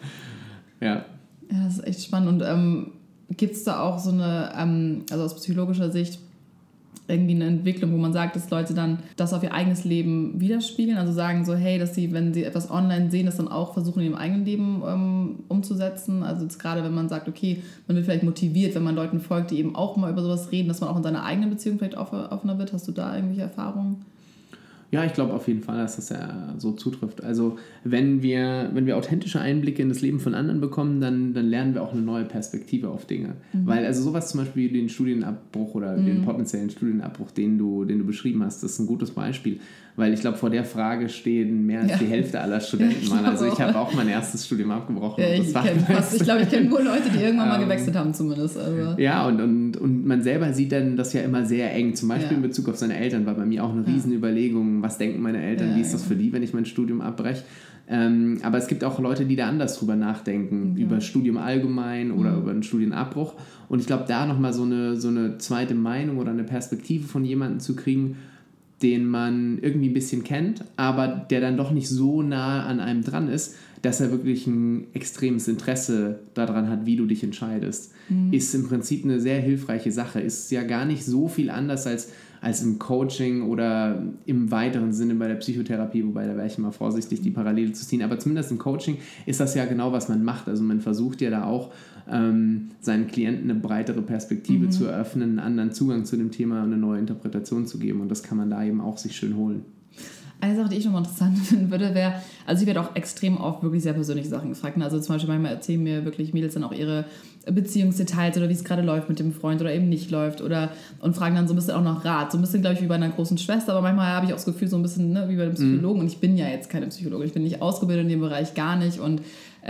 Ja, das ist echt spannend und gibt es da auch so eine, also aus psychologischer Sicht, irgendwie eine Entwicklung, wo man sagt, dass Leute dann das auf ihr eigenes Leben widerspiegeln, also sagen so, hey, dass sie, wenn sie etwas online sehen, das dann auch versuchen, in ihrem eigenen Leben umzusetzen, also jetzt gerade, wenn man sagt, okay, man wird vielleicht motiviert, wenn man Leuten folgt, die eben auch mal über sowas reden, dass man auch in seiner eigenen Beziehung vielleicht offener wird. Hast du da irgendwelche Erfahrungen? Ja, ich glaube auf jeden Fall, dass das ja so zutrifft. Also wenn wir authentische Einblicke in das Leben von anderen bekommen, dann lernen wir auch eine neue Perspektive auf Dinge. Weil also sowas zum Beispiel wie den Studienabbruch oder den potenziellen Studienabbruch, den du beschrieben hast, das ist ein gutes Beispiel. Weil ich glaube, vor der Frage stehen mehr als die Hälfte aller Studenten mal. Also ich habe auch mein erstes Studium abgebrochen. Ja, ich glaube, ich kenne nur Leute, die irgendwann mal gewechselt haben zumindest. Also. Ja, und man selber sieht dann das ja immer sehr eng. Zum Beispiel in Bezug auf seine Eltern war bei mir auch eine Riesenüberlegung, was denken meine Eltern, wie ist das für die, wenn ich mein Studium abbreche. Aber es gibt auch Leute, die da anders drüber nachdenken, über Studium allgemein oder über einen Studienabbruch. Und ich glaube, da nochmal so eine zweite Meinung oder eine Perspektive von jemandem zu kriegen, den man irgendwie ein bisschen kennt, aber der dann doch nicht so nah an einem dran ist, dass er wirklich ein extremes Interesse daran hat, wie du dich entscheidest, ist im Prinzip eine sehr hilfreiche Sache. Ist ja gar nicht so viel anders, als als im Coaching oder im weiteren Sinne bei der Psychotherapie, wobei da wäre ich immer vorsichtig, die Parallele zu ziehen, aber zumindest im Coaching ist das ja genau, was man macht. Also man versucht ja da auch, seinen Klienten eine breitere Perspektive zu eröffnen, einen anderen Zugang zu dem Thema und eine neue Interpretation zu geben, und das kann man da eben auch sich schön holen. Eine Sache, die ich nochmal interessant finden würde, wäre, also ich werde auch extrem oft wirklich sehr persönliche Sachen gefragt. Also zum Beispiel manchmal erzählen mir wirklich Mädels dann auch ihre Beziehungsdetails oder wie es gerade läuft mit dem Freund oder eben nicht läuft und fragen dann so ein bisschen auch nach Rat. So ein bisschen, glaube ich, wie bei einer großen Schwester, aber manchmal habe ich auch das Gefühl, so ein bisschen wie bei einem Psychologen. Und ich bin ja jetzt keine Psychologin, ich bin nicht ausgebildet in dem Bereich, gar nicht. Und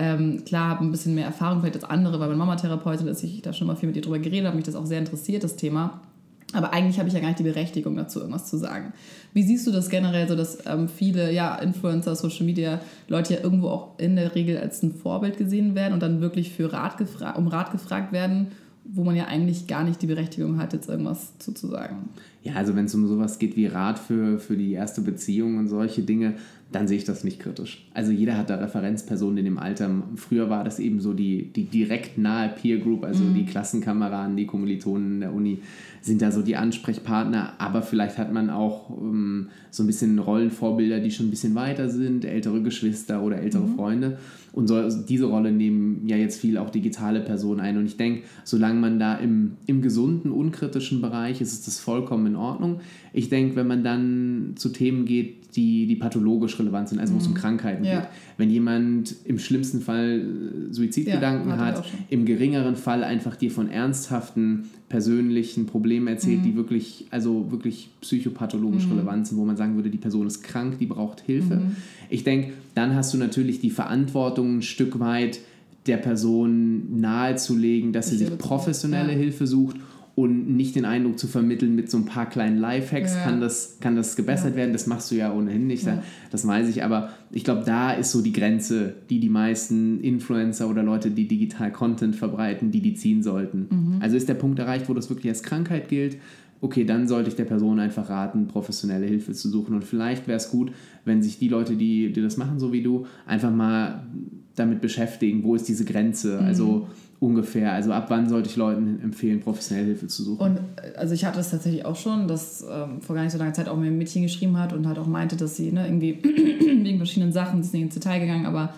klar, habe ein bisschen mehr Erfahrung vielleicht als andere, weil meine Mama Therapeutin ist, ich da schon mal viel mit ihr drüber geredet habe, mich das auch sehr interessiert, das Thema. Aber eigentlich habe ich ja gar nicht die Berechtigung dazu, irgendwas zu sagen. Wie siehst du das generell so, dass viele Influencer, Social Media, Leute ja irgendwo auch in der Regel als ein Vorbild gesehen werden und dann wirklich für um Rat gefragt werden, wo man ja eigentlich gar nicht die Berechtigung hat, jetzt irgendwas zu sagen? Ja, also wenn es um sowas geht wie Rat für die erste Beziehung und solche Dinge, dann sehe ich das nicht kritisch. Also jeder hat da Referenzpersonen in dem Alter. Früher war das eben so die direkt nahe Peer Group, also die Klassenkameraden, die Kommilitonen in der Uni sind da so die Ansprechpartner, aber vielleicht hat man auch so ein bisschen Rollenvorbilder, die schon ein bisschen weiter sind, ältere Geschwister oder ältere Freunde, und diese Rolle nehmen ja jetzt viel auch digitale Personen ein, und ich denke, solange man da im gesunden, unkritischen Bereich ist, ist das vollkommen in Ordnung. Ich denke, wenn man dann zu Themen geht, die pathologisch relevant sind, also wo es um Krankheiten geht. Wenn jemand im schlimmsten Fall Suizidgedanken hat, im geringeren Fall einfach dir von ernsthaften persönlichen Problemen erzählt, die wirklich psychopathologisch relevant sind, wo man sagen würde, die Person ist krank, die braucht Hilfe. Ich denke, dann hast du natürlich die Verantwortung, ein Stück weit der Person nahezulegen, dass sie sich professionelle Hilfe sucht, und nicht den Eindruck zu vermitteln, mit so ein paar kleinen Lifehacks kann das gebessert werden. Das machst du ja ohnehin nicht, das weiß ich. Aber ich glaube, da ist so die Grenze, die meisten Influencer oder Leute, die digital Content verbreiten, die ziehen sollten. Also ist der Punkt erreicht, wo das wirklich als Krankheit gilt, okay, dann sollte ich der Person einfach raten, professionelle Hilfe zu suchen. Und vielleicht wäre es gut, wenn sich die Leute, die das machen, so wie du, einfach mal damit beschäftigen, wo ist diese Grenze, also ungefähr, also ab wann sollte ich Leuten empfehlen, professionelle Hilfe zu suchen? Und also ich hatte das tatsächlich auch schon, dass vor gar nicht so langer Zeit auch mir ein Mädchen geschrieben hat und halt auch meinte, dass sie irgendwie wegen verschiedenen Sachen, sie ist nicht ins Detail gegangen, aber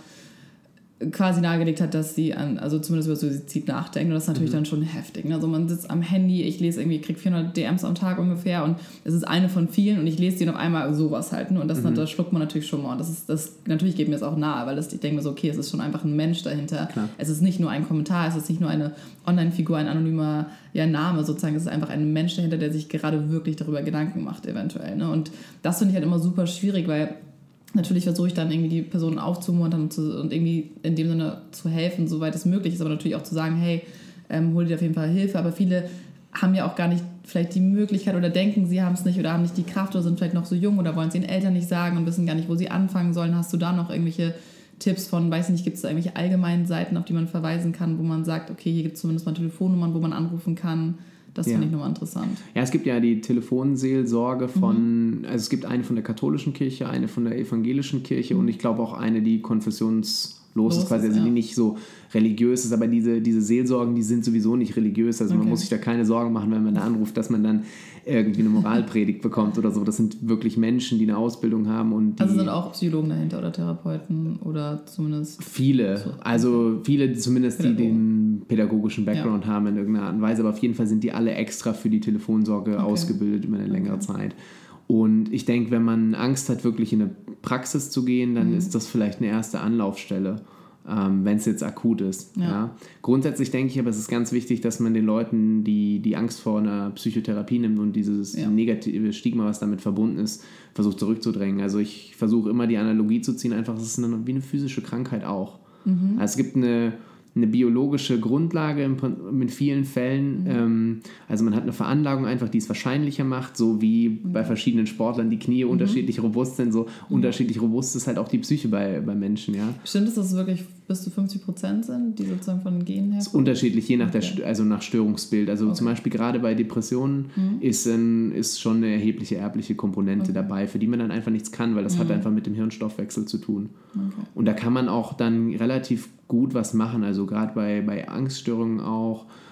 quasi nahegelegt hat, dass sie also zumindest über Suizid nachdenkt, und das ist natürlich dann schon heftig. Ne? Also man sitzt am Handy, ich lese irgendwie, kriege 400 DMs am Tag ungefähr, und es ist eine von vielen, und ich lese die und auf einmal sowas halt. Ne? Und das schluckt man natürlich schon mal, und das natürlich geht mir das auch nahe, weil ich denke mir so, okay, es ist schon einfach ein Mensch dahinter. Klar. Es ist nicht nur ein Kommentar, es ist nicht nur eine Online-Figur, ein anonymer Name sozusagen, es ist einfach ein Mensch dahinter, der sich gerade wirklich darüber Gedanken macht eventuell. Ne? Und das finde ich halt immer super schwierig, weil natürlich versuche ich dann irgendwie die Person aufzumuntern und irgendwie in dem Sinne zu helfen, soweit es möglich ist, aber natürlich auch zu sagen, hey, hol dir auf jeden Fall Hilfe. Aber viele haben ja auch gar nicht vielleicht die Möglichkeit oder denken, sie haben es nicht oder haben nicht die Kraft oder sind vielleicht noch so jung oder wollen es ihren Eltern nicht sagen und wissen gar nicht, wo sie anfangen sollen. Hast du da noch irgendwelche Tipps von, weiß nicht, gibt es da irgendwelche allgemeinen Seiten, auf die man verweisen kann, wo man sagt, okay, hier gibt es zumindest mal Telefonnummern, wo man anrufen kann? Das finde ich nochmal interessant. Ja, es gibt ja die Telefonseelsorge also es gibt eine von der katholischen Kirche, eine von der evangelischen Kirche und ich glaube auch eine, die konfessionslos ist, quasi, also die nicht so religiös ist, aber diese Seelsorgen, die sind sowieso nicht religiös, also man muss sich da keine Sorgen machen, wenn man da anruft, dass man dann irgendwie eine Moralpredigt bekommt oder so. Das sind wirklich Menschen, die eine Ausbildung haben. Und also sind auch Psychologen dahinter oder Therapeuten oder zumindest? Viele, also viele zumindest, die den pädagogischen Background haben in irgendeiner Art und Weise, aber auf jeden Fall sind die alle extra für die Telefonsorge ausgebildet über eine längere Zeit. Und ich denke, wenn man Angst hat, wirklich in eine Praxis zu gehen, dann ist das vielleicht eine erste Anlaufstelle, wenn es jetzt akut ist. Ja. Grundsätzlich denke ich aber, es ist ganz wichtig, dass man den Leuten, die Angst vor einer Psychotherapie nimmt und dieses negative Stigma, was damit verbunden ist, versucht zurückzudrängen. Also ich versuche immer die Analogie zu ziehen, einfach, es ist wie eine physische Krankheit auch. Also es gibt eine biologische Grundlage in vielen Fällen. Also man hat eine Veranlagung einfach, die es wahrscheinlicher macht, so wie bei verschiedenen Sportlern die Knie unterschiedlich robust sind, so unterschiedlich robust ist halt auch die Psyche bei Menschen. Ja. Stimmt es, dass es wirklich bis zu 50% sind, die sozusagen von den Genen her? Das ist unterschiedlich, je nach nach Störungsbild. Also zum Beispiel gerade bei Depressionen ist schon eine erhebliche erbliche Komponente dabei, für die man dann einfach nichts kann, weil das hat einfach mit dem Hirnstoffwechsel zu tun. Und da kann man auch dann relativ gut was machen, also gerade bei Angststörungen auch,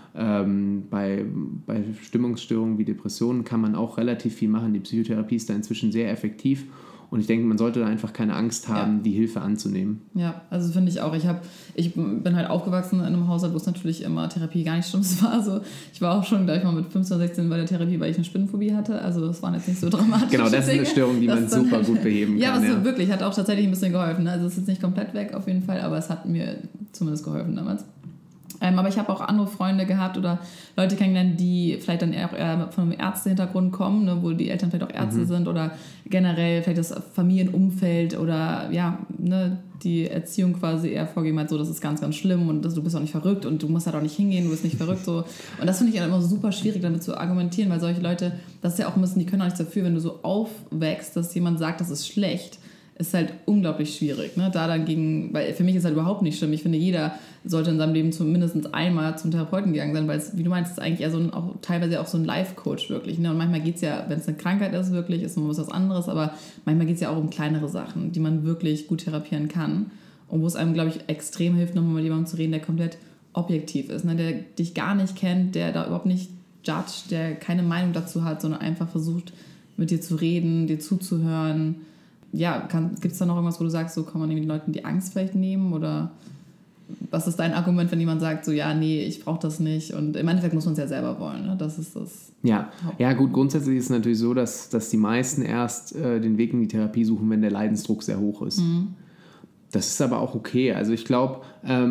Bei Stimmungsstörungen wie Depressionen kann man auch relativ viel machen. Die Psychotherapie ist da inzwischen sehr effektiv. Und ich denke, man sollte da einfach keine Angst haben, die Hilfe anzunehmen. Ja, also finde ich auch. Ich bin halt aufgewachsen in einem Haushalt, wo es natürlich immer Therapie gar nicht stimmt war. Also ich war auch schon gleich mal mit 15 oder 16 bei der Therapie, weil ich eine Spinnenphobie hatte. Also das waren jetzt nicht so dramatisch. Genau, das ist eine Störung, die man super halt gut beheben kann. Ja, was wirklich, hat auch tatsächlich ein bisschen geholfen. Also es ist jetzt nicht komplett weg auf jeden Fall, aber es hat mir zumindest geholfen damals. Aber ich habe auch andere Freunde gehabt oder Leute kennengelernt, die vielleicht dann eher von einem Ärztehintergrund kommen, ne, wo die Eltern vielleicht auch Ärzte sind oder generell vielleicht das Familienumfeld oder ja, ne, die Erziehung quasi eher vorgegeben hat, so das ist ganz, ganz schlimm und du bist auch nicht verrückt und du musst halt auch nicht hingehen, du bist nicht verrückt. So. Und das finde ich immer super schwierig, damit zu argumentieren, weil solche Leute, das ist ja auch ein bisschen, die können auch nichts dafür, wenn du so aufwächst, dass jemand sagt, das ist schlecht, ist halt unglaublich schwierig, ne? Da dagegen, weil für mich ist halt überhaupt nicht schlimm. Ich finde, jeder sollte in seinem Leben zumindest einmal zum Therapeuten gegangen sein, weil es, wie du meinst, ist eigentlich eher so auch teilweise auch so ein Life-Coach wirklich, ne? Und manchmal geht es ja, wenn es eine Krankheit ist, wirklich, ist immer was anderes, aber manchmal geht es ja auch um kleinere Sachen, die man wirklich gut therapieren kann und wo es einem, glaube ich, extrem hilft, nochmal mit jemandem zu reden, der komplett objektiv ist, ne? Der dich gar nicht kennt, der da überhaupt nicht judgt, der keine Meinung dazu hat, sondern einfach versucht, mit dir zu reden, dir zuzuhören. Ja, gibt es da noch irgendwas, wo du sagst, so kann man den Leuten die Angst vielleicht nehmen oder was ist dein Argument, wenn jemand sagt, so ja, nee, ich brauche das nicht und im Endeffekt muss man es ja selber wollen, ne? Das ist das. Ja, gut, grundsätzlich ist es natürlich so, dass die meisten erst den Weg in die Therapie suchen, wenn der Leidensdruck sehr hoch ist. Mhm. Das ist aber auch okay, also ich glaube,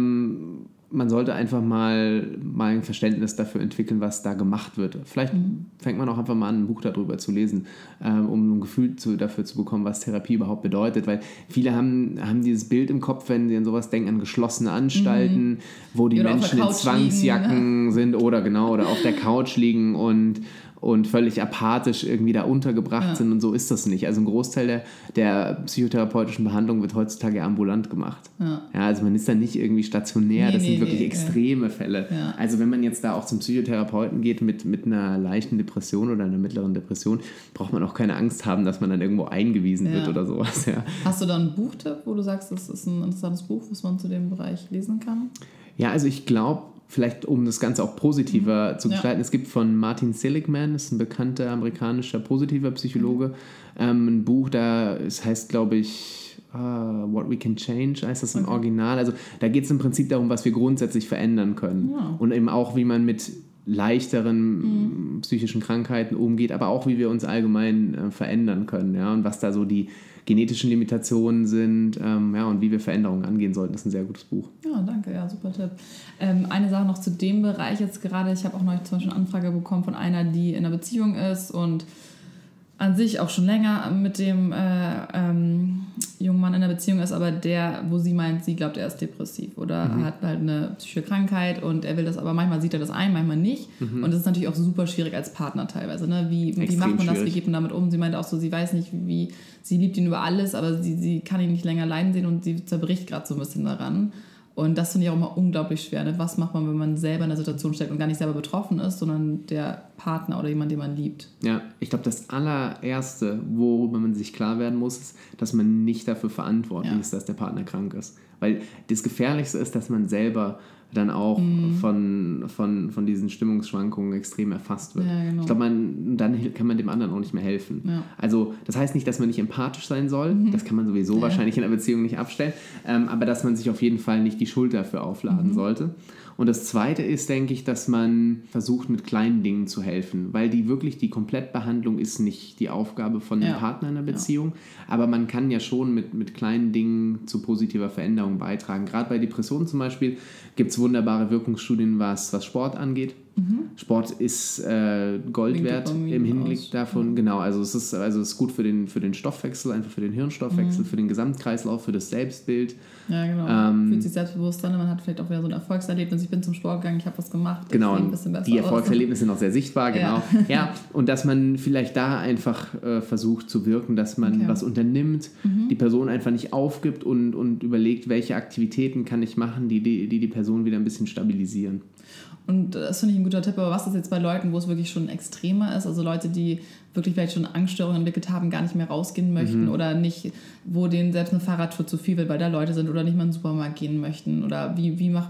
man sollte einfach mal ein Verständnis dafür entwickeln, was da gemacht wird. Vielleicht fängt man auch einfach mal an, ein Buch darüber zu lesen, um ein Gefühl dafür zu bekommen, was Therapie überhaupt bedeutet. Weil viele haben dieses Bild im Kopf, wenn sie an sowas denken, an geschlossene Anstalten, wo die Menschen in Zwangsjacken sind oder auf der Couch liegen und völlig apathisch irgendwie da untergebracht sind und so ist das nicht. Also ein Großteil der psychotherapeutischen Behandlung wird heutzutage ambulant gemacht. Ja, also man ist dann nicht irgendwie stationär, das sind wirklich extreme Fälle. Ja. Also wenn man jetzt da auch zum Psychotherapeuten geht mit einer leichten Depression oder einer mittleren Depression, braucht man auch keine Angst haben, dass man dann irgendwo eingewiesen wird oder sowas. Ja. Hast du da einen Buchtipp, wo du sagst, das ist ein interessantes Buch, was man zu dem Bereich lesen kann? Ja, also ich glaube, vielleicht um das Ganze auch positiver zu gestalten. Es gibt von Martin Seligman, das ist ein bekannter amerikanischer positiver Psychologe, ein Buch, es heißt, glaube ich, What We Can Change, heißt das im Original. Also da geht es im Prinzip darum, was wir grundsätzlich verändern können. Ja. Und eben auch, wie man mit leichteren psychischen Krankheiten umgeht, aber auch, wie wir uns allgemein verändern können. Ja? Und was da so die genetischen Limitationen sind und wie wir Veränderungen angehen sollten. Das ist ein sehr gutes Buch. Ja, danke. Ja, super Tipp. Eine Sache noch zu dem Bereich jetzt gerade. Ich habe auch neulich zum Beispiel eine Anfrage bekommen von einer, die in einer Beziehung ist und an sich auch schon länger mit dem jungen Mann in einer Beziehung ist, aber wo sie meint, sie glaubt, er ist depressiv oder hat halt eine psychische Krankheit und er will das, aber manchmal sieht er das ein, manchmal nicht. Und das ist natürlich auch super schwierig als Partner teilweise. Ne? Wie macht man das? Wie geht man damit um? Sie meinte auch so, sie weiß nicht, sie liebt ihn über alles, aber sie kann ihn nicht länger leiden sehen und sie zerbricht gerade so ein bisschen daran. Und das finde ich auch immer unglaublich schwer. Ne? Was macht man, wenn man selber in der Situation steckt und gar nicht selber betroffen ist, sondern der Partner oder jemand, den man liebt? Ja, ich glaube, das allererste, worüber man sich klar werden muss, ist, dass man nicht dafür verantwortlich ist, dass der Partner krank ist. Weil das Gefährlichste ist, dass man selber dann auch von diesen Stimmungsschwankungen extrem erfasst wird. Ja, genau. Ich glaube, dann kann man dem anderen auch nicht mehr helfen. Ja. Also das heißt nicht, dass man nicht empathisch sein soll, das kann man sowieso wahrscheinlich in einer Beziehung nicht abstellen, aber dass man sich auf jeden Fall nicht die Schuld dafür aufladen sollte. Und das Zweite ist, denke ich, dass man versucht, mit kleinen Dingen zu helfen, weil die Komplettbehandlung ist nicht die Aufgabe von einem Partner in einer Beziehung, aber man kann ja schon mit kleinen Dingen zu positiver Veränderung beitragen. Gerade bei Depressionen zum Beispiel gibt es wunderbare Wirkungsstudien, was Sport angeht. Sport ist Gold wert im Hinblick davon. Genau, also es ist gut für den Stoffwechsel, einfach für den Hirnstoffwechsel, für den Gesamtkreislauf, für das Selbstbild. Ja, genau. Fühlt sich selbstbewusst an, man hat vielleicht auch wieder so ein Erfolgserlebnis. Ich bin zum Sport gegangen, ich habe was gemacht. Genau, ein bisschen besser die Erfolgserlebnisse sind auch sehr sichtbar, genau. Ja, und dass man vielleicht da einfach versucht zu wirken, dass man was unternimmt, die Person einfach nicht aufgibt und überlegt, welche Aktivitäten kann ich machen, die Person wieder ein bisschen stabilisieren. Und das finde ich ein guter Tipp, aber was ist jetzt bei Leuten, wo es wirklich schon extremer ist, also Leute, die wirklich vielleicht schon Angststörungen entwickelt haben, gar nicht mehr rausgehen möchten oder nicht, wo denen selbst eine Fahrradtour zu viel wird, weil da Leute sind oder nicht mal in den Supermarkt gehen möchten oder wie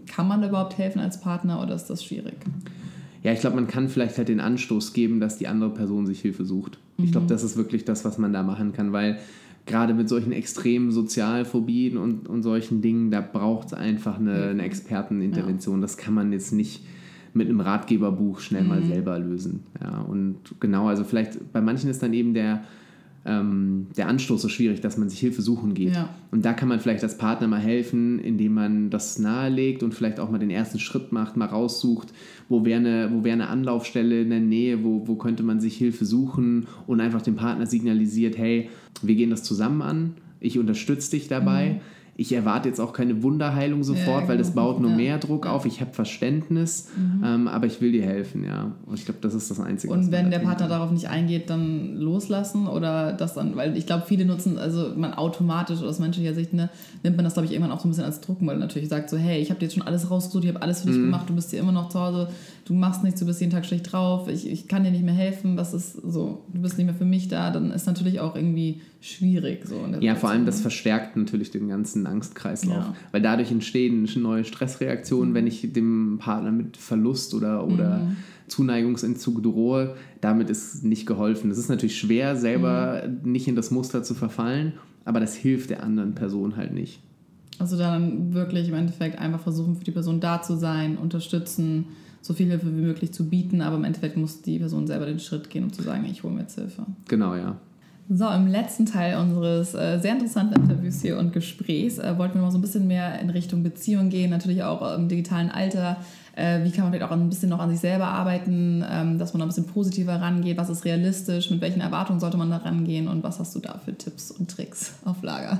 kann man da überhaupt helfen als Partner oder ist das schwierig? Ja, ich glaube, man kann vielleicht halt den Anstoß geben, dass die andere Person sich Hilfe sucht. Ich glaube, das ist wirklich das, was man da machen kann, weil gerade mit solchen extremen Sozialphobien und solchen Dingen, da braucht es einfach eine Expertenintervention. Das kann man jetzt nicht mit einem Ratgeberbuch schnell mal selber lösen. Ja, und genau, also vielleicht bei manchen ist dann eben der Anstoß so schwierig, dass man sich Hilfe suchen geht. Ja. Und da kann man vielleicht als Partner mal helfen, indem man das nahelegt und vielleicht auch mal den ersten Schritt macht, mal raussucht, wo wäre eine Anlaufstelle in der Nähe, wo könnte man sich Hilfe suchen und einfach dem Partner signalisiert, hey, wir gehen das zusammen an, ich unterstütze dich dabei. Ich erwarte jetzt auch keine Wunderheilung sofort, weil das baut nur mehr Druck auf. Ich habe Verständnis, aber ich will dir helfen, ja. Und ich glaube, das ist das Einzige. Und wenn der Partner darauf nicht eingeht, dann loslassen oder das dann, weil ich glaube, viele nutzen, also man automatisch aus menschlicher Sicht, nimmt man das, glaube ich, irgendwann auch so ein bisschen als Druck, weil natürlich sagt so, hey, ich habe dir jetzt schon alles rausgesucht, ich habe alles für dich gemacht, du bist hier immer noch zu Hause, du machst nichts, du bist jeden Tag schlecht drauf, ich kann dir nicht mehr helfen, was ist so, du bist nicht mehr für mich da, dann ist natürlich auch irgendwie schwierig. So in der ja, vor allem das verstärkt natürlich den ganzen Angstkreislauf, weil dadurch entstehen neue Stressreaktionen, wenn ich dem Partner mit Verlust oder Zuneigungsentzug drohe, damit ist nicht geholfen. Es ist natürlich schwer, selber nicht in das Muster zu verfallen, aber das hilft der anderen Person halt nicht. Also dann wirklich im Endeffekt einfach versuchen, für die Person da zu sein, unterstützen, so viel Hilfe wie möglich zu bieten, aber im Endeffekt muss die Person selber den Schritt gehen, um zu sagen, ich hole mir jetzt Hilfe. Genau, ja. So, im letzten Teil unseres sehr interessanten Interviews hier und Gesprächs wollten wir mal so ein bisschen mehr in Richtung Beziehung gehen, natürlich auch im digitalen Alter. Wie kann man vielleicht auch ein bisschen noch an sich selber arbeiten, dass man noch ein bisschen positiver rangeht, was ist realistisch, mit welchen Erwartungen sollte man da rangehen und was hast du da für Tipps und Tricks auf Lager?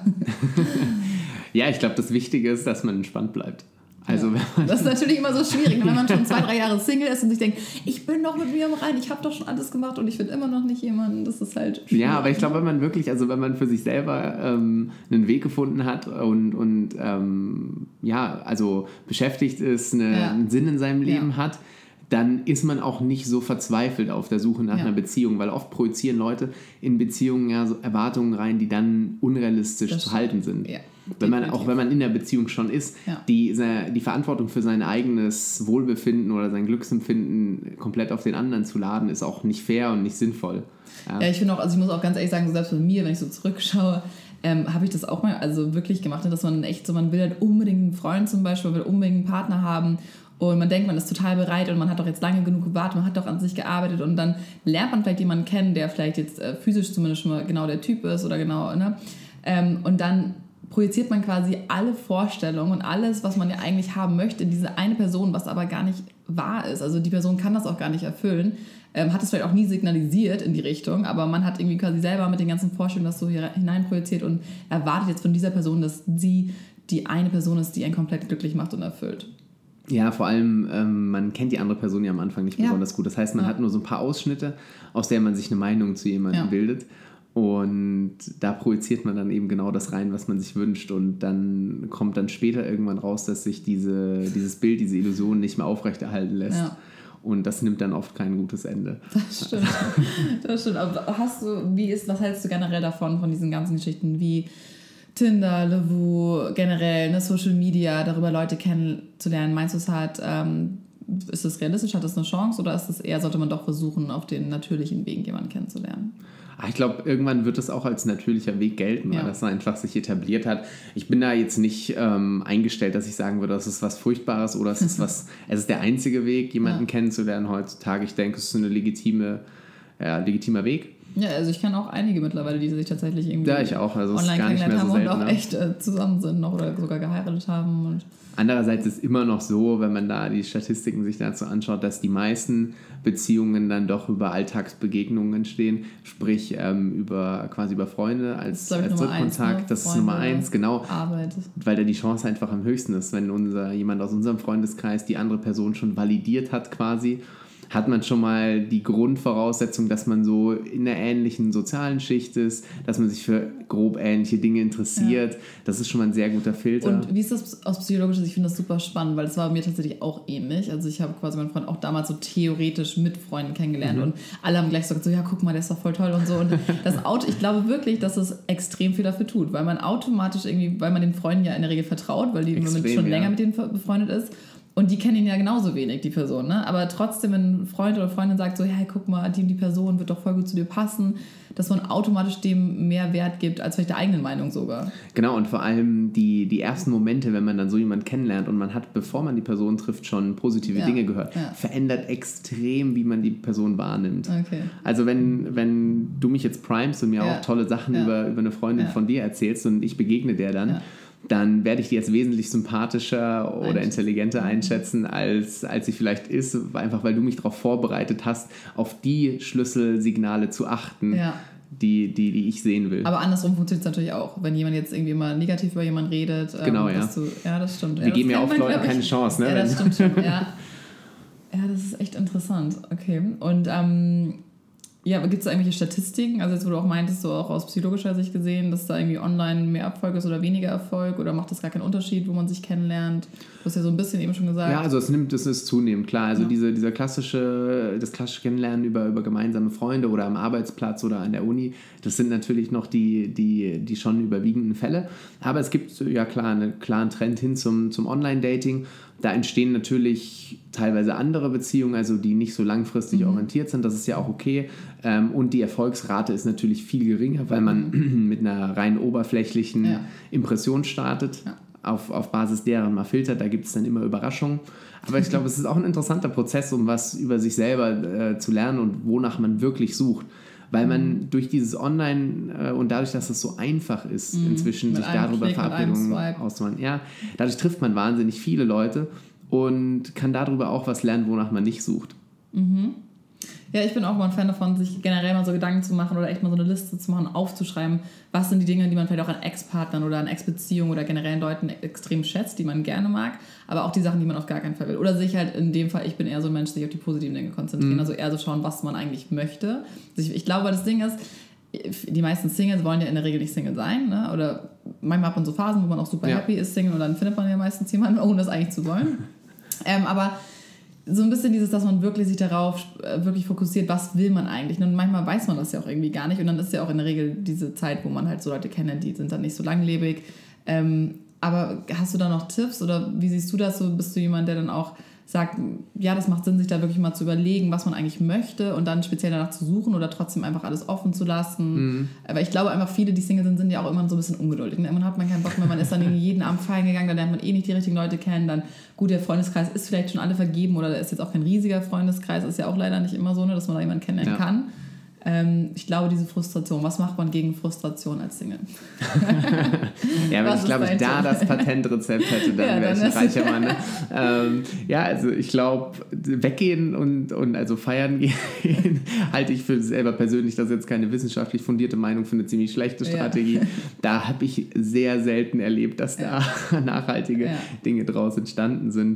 Ja, ich glaube, das Wichtige ist, dass man entspannt bleibt. Also, das ist natürlich immer so schwierig, wenn man schon 2-3 Jahre Single ist und sich denkt, ich bin doch mit mir im Reinen, ich habe doch schon alles gemacht und ich finde immer noch nicht jemanden, das ist halt schwierig. Ja, aber ich glaube, wenn man für sich selber einen Weg gefunden hat und beschäftigt ist, einen Sinn in seinem Leben hat, dann ist man auch nicht so verzweifelt auf der Suche nach einer Beziehung, weil oft projizieren Leute in Beziehungen ja so Erwartungen rein, die dann unrealistisch zu halten sind. Ja, wenn man in der Beziehung schon ist, die Verantwortung für sein eigenes Wohlbefinden oder sein Glücksempfinden komplett auf den anderen zu laden, ist auch nicht fair und nicht sinnvoll. Ja, ich finde auch, also ich muss auch ganz ehrlich sagen, so selbst bei mir, wenn ich so zurückschaue, habe ich das auch mal also wirklich gemacht, dass man echt so, man will halt unbedingt einen Freund zum Beispiel, man will unbedingt einen Partner haben. Und man denkt, man ist total bereit und man hat doch jetzt lange genug gewartet, man hat doch an sich gearbeitet und dann lernt man vielleicht jemanden kennen, der vielleicht jetzt physisch zumindest schon mal genau der Typ ist oder genau, ne? Und dann projiziert man quasi alle Vorstellungen und alles, was man ja eigentlich haben möchte, in diese eine Person, was aber gar nicht wahr ist. Also die Person kann das auch gar nicht erfüllen, hat es vielleicht auch nie signalisiert in die Richtung, aber man hat irgendwie quasi selber mit den ganzen Vorstellungen das so hier hineinprojiziert und erwartet jetzt von dieser Person, dass sie die eine Person ist, die einen komplett glücklich macht und erfüllt. Ja, vor allem, man kennt die andere Person ja am Anfang nicht besonders gut. Das heißt, man hat nur so ein paar Ausschnitte, aus der man sich eine Meinung zu jemandem bildet. Und da projiziert man dann eben genau das rein, was man sich wünscht. Und dann kommt dann später irgendwann raus, dass sich dieses Bild, diese Illusion nicht mehr aufrechterhalten lässt. Ja. Und das nimmt dann oft kein gutes Ende. Das stimmt. Aber was hältst du generell davon, von diesen ganzen Geschichten wie Tinder, Lovoo, generell Social Media, darüber Leute kennenzulernen? Meinst du, ist das realistisch, hat das eine Chance oder ist es eher, sollte man doch versuchen, auf den natürlichen Wegen jemanden kennenzulernen? Ich glaube, irgendwann wird es auch als natürlicher Weg gelten, weil das einfach sich etabliert hat. Ich bin da jetzt nicht eingestellt, dass ich sagen würde, das ist was Furchtbares oder es ist der einzige Weg, jemanden kennenzulernen heutzutage. Ich denke, es ist ein legitimer Weg. Ja, also ich kenne auch einige mittlerweile, die sich tatsächlich irgendwie ich auch. Also online kennengelernt haben und auch echt zusammen sind noch oder sogar geheiratet haben. Und andererseits ist immer noch so, wenn man da die Statistiken sich dazu anschaut, dass die meisten Beziehungen dann doch über Alltagsbegegnungen entstehen, sprich über Freunde als Drittkontakt. Das ist Nummer 1, genau. Arbeit. Weil da die Chance einfach am höchsten ist, wenn jemand aus unserem Freundeskreis die andere Person schon validiert hat quasi hat man schon mal die Grundvoraussetzung, dass man so in einer ähnlichen sozialen Schicht ist, dass man sich für grob ähnliche Dinge interessiert. Ja. Das ist schon mal ein sehr guter Filter. Und wie ist das aus psychologischer Sicht? Ich finde das super spannend, weil es war bei mir tatsächlich auch ähnlich. Also ich habe quasi meinen Freund auch damals so theoretisch mit Freunden kennengelernt und alle haben gleich gesagt, so ja, guck mal, der ist doch voll toll und so. Und das Auto, ich glaube wirklich, dass es extrem viel dafür tut, weil man automatisch irgendwie, weil man den Freunden ja in der Regel vertraut, weil die schon länger mit denen befreundet ist. Und die kennen ihn ja genauso wenig, die Person, ne? Aber trotzdem, wenn ein Freund oder Freundin sagt so, ja, hey, guck mal, die Person wird doch voll gut zu dir passen, dass man automatisch dem mehr Wert gibt, als vielleicht der eigenen Meinung sogar. Genau, und vor allem die ersten Momente, wenn man dann so jemanden kennenlernt und man hat, bevor man die Person trifft, schon positive Dinge gehört, verändert extrem, wie man die Person wahrnimmt. Okay. Also wenn du mich jetzt primest und mir auch tolle Sachen über eine Freundin von dir erzählst und ich begegne der dann werde ich die als wesentlich sympathischer oder intelligenter einschätzen, als sie vielleicht ist, einfach weil du mich darauf vorbereitet hast, auf die Schlüsselsignale zu achten, die ich sehen will. Aber andersrum funktioniert es natürlich auch, wenn jemand jetzt irgendwie immer negativ über jemanden redet. Genau, das stimmt. Wir geben ja oft Leuten keine Chance. Ne? Ja, das stimmt schon, ja, das ist echt interessant. Okay, und gibt es da irgendwelche Statistiken, also jetzt, wo du auch meintest, so auch aus psychologischer Sicht gesehen, dass da irgendwie online mehr Erfolg ist oder weniger Erfolg oder macht das gar keinen Unterschied, wo man sich kennenlernt? Du hast ja so ein bisschen eben schon gesagt. Ja, also es ist zunehmend, klar. Also das klassische Kennenlernen über gemeinsame Freunde oder am Arbeitsplatz oder an der Uni, das sind natürlich noch die schon überwiegenden Fälle. Aber es gibt ja klar einen klaren Trend hin zum Online-Dating. Da entstehen natürlich teilweise andere Beziehungen, also die nicht so langfristig orientiert sind. Das ist ja auch okay. Und die Erfolgsrate ist natürlich viel geringer, weil man mit einer rein oberflächlichen Impression startet. Ja. Auf Basis deren mal filtert, da gibt es dann immer Überraschungen. Aber ich glaube, es ist auch ein interessanter Prozess, um was über sich selber zu lernen und wonach man wirklich sucht. Weil man durch dieses Online und dadurch, dass es so einfach ist, inzwischen sich darüber Verabredungen auszumachen, dadurch trifft man wahnsinnig viele Leute und kann darüber auch was lernen, wonach man nicht sucht. Mhm. Ja, ich bin auch mal ein Fan davon, sich generell mal so Gedanken zu machen oder echt mal so eine Liste zu machen, aufzuschreiben, was sind die Dinge, die man vielleicht auch an Ex-Partnern oder an Ex-Beziehungen oder generellen Leuten extrem schätzt, die man gerne mag, aber auch die Sachen, die man auf gar keinen Fall will. Oder sich halt in dem Fall, ich bin eher so ein Mensch, sich auf die positiven Dinge konzentrieren, also eher so schauen, was man eigentlich möchte. Also ich glaube, das Ding ist, die meisten Singles wollen ja in der Regel nicht Single sein, ne? Oder manchmal hat man so Phasen, wo man auch super happy ist, Single, und dann findet man ja meistens jemanden, ohne das eigentlich zu wollen. Aber so ein bisschen dieses, dass man wirklich sich darauf wirklich fokussiert, was will man eigentlich. Und manchmal weiß man das ja auch irgendwie gar nicht. Und dann ist ja auch in der Regel diese Zeit, wo man halt so Leute kennt, die sind dann nicht so langlebig. Aber hast du da noch Tipps oder wie siehst du das so? Bist du jemand, der dann auch sagt, ja, das macht Sinn, sich da wirklich mal zu überlegen, was man eigentlich möchte und dann speziell danach zu suchen oder trotzdem einfach alles offen zu lassen? Aber ich glaube einfach, viele, die Single sind ja auch immer so ein bisschen ungeduldig. Und irgendwann hat man keinen Bock mehr, man ist dann jeden Abend feiern gegangen, da lernt man nicht die richtigen Leute kennen, dann gut, der Freundeskreis ist vielleicht schon alle vergeben oder der ist jetzt auch kein riesiger Freundeskreis, ist ja auch leider nicht immer so, ne, dass man da jemanden kennenlernen kann. Ich glaube, diese Frustration, was macht man gegen Frustration als Single? Ja, wenn ich glaube, ich da das Patentrezept hätte, dann wäre ich ein reicher Mann. Also ich glaube, weggehen und also feiern gehen, halte ich für selber persönlich, das ist jetzt keine wissenschaftlich fundierte Meinung, für eine ziemlich schlechte Strategie. Da habe ich sehr selten erlebt, dass da nachhaltige Dinge draus entstanden sind.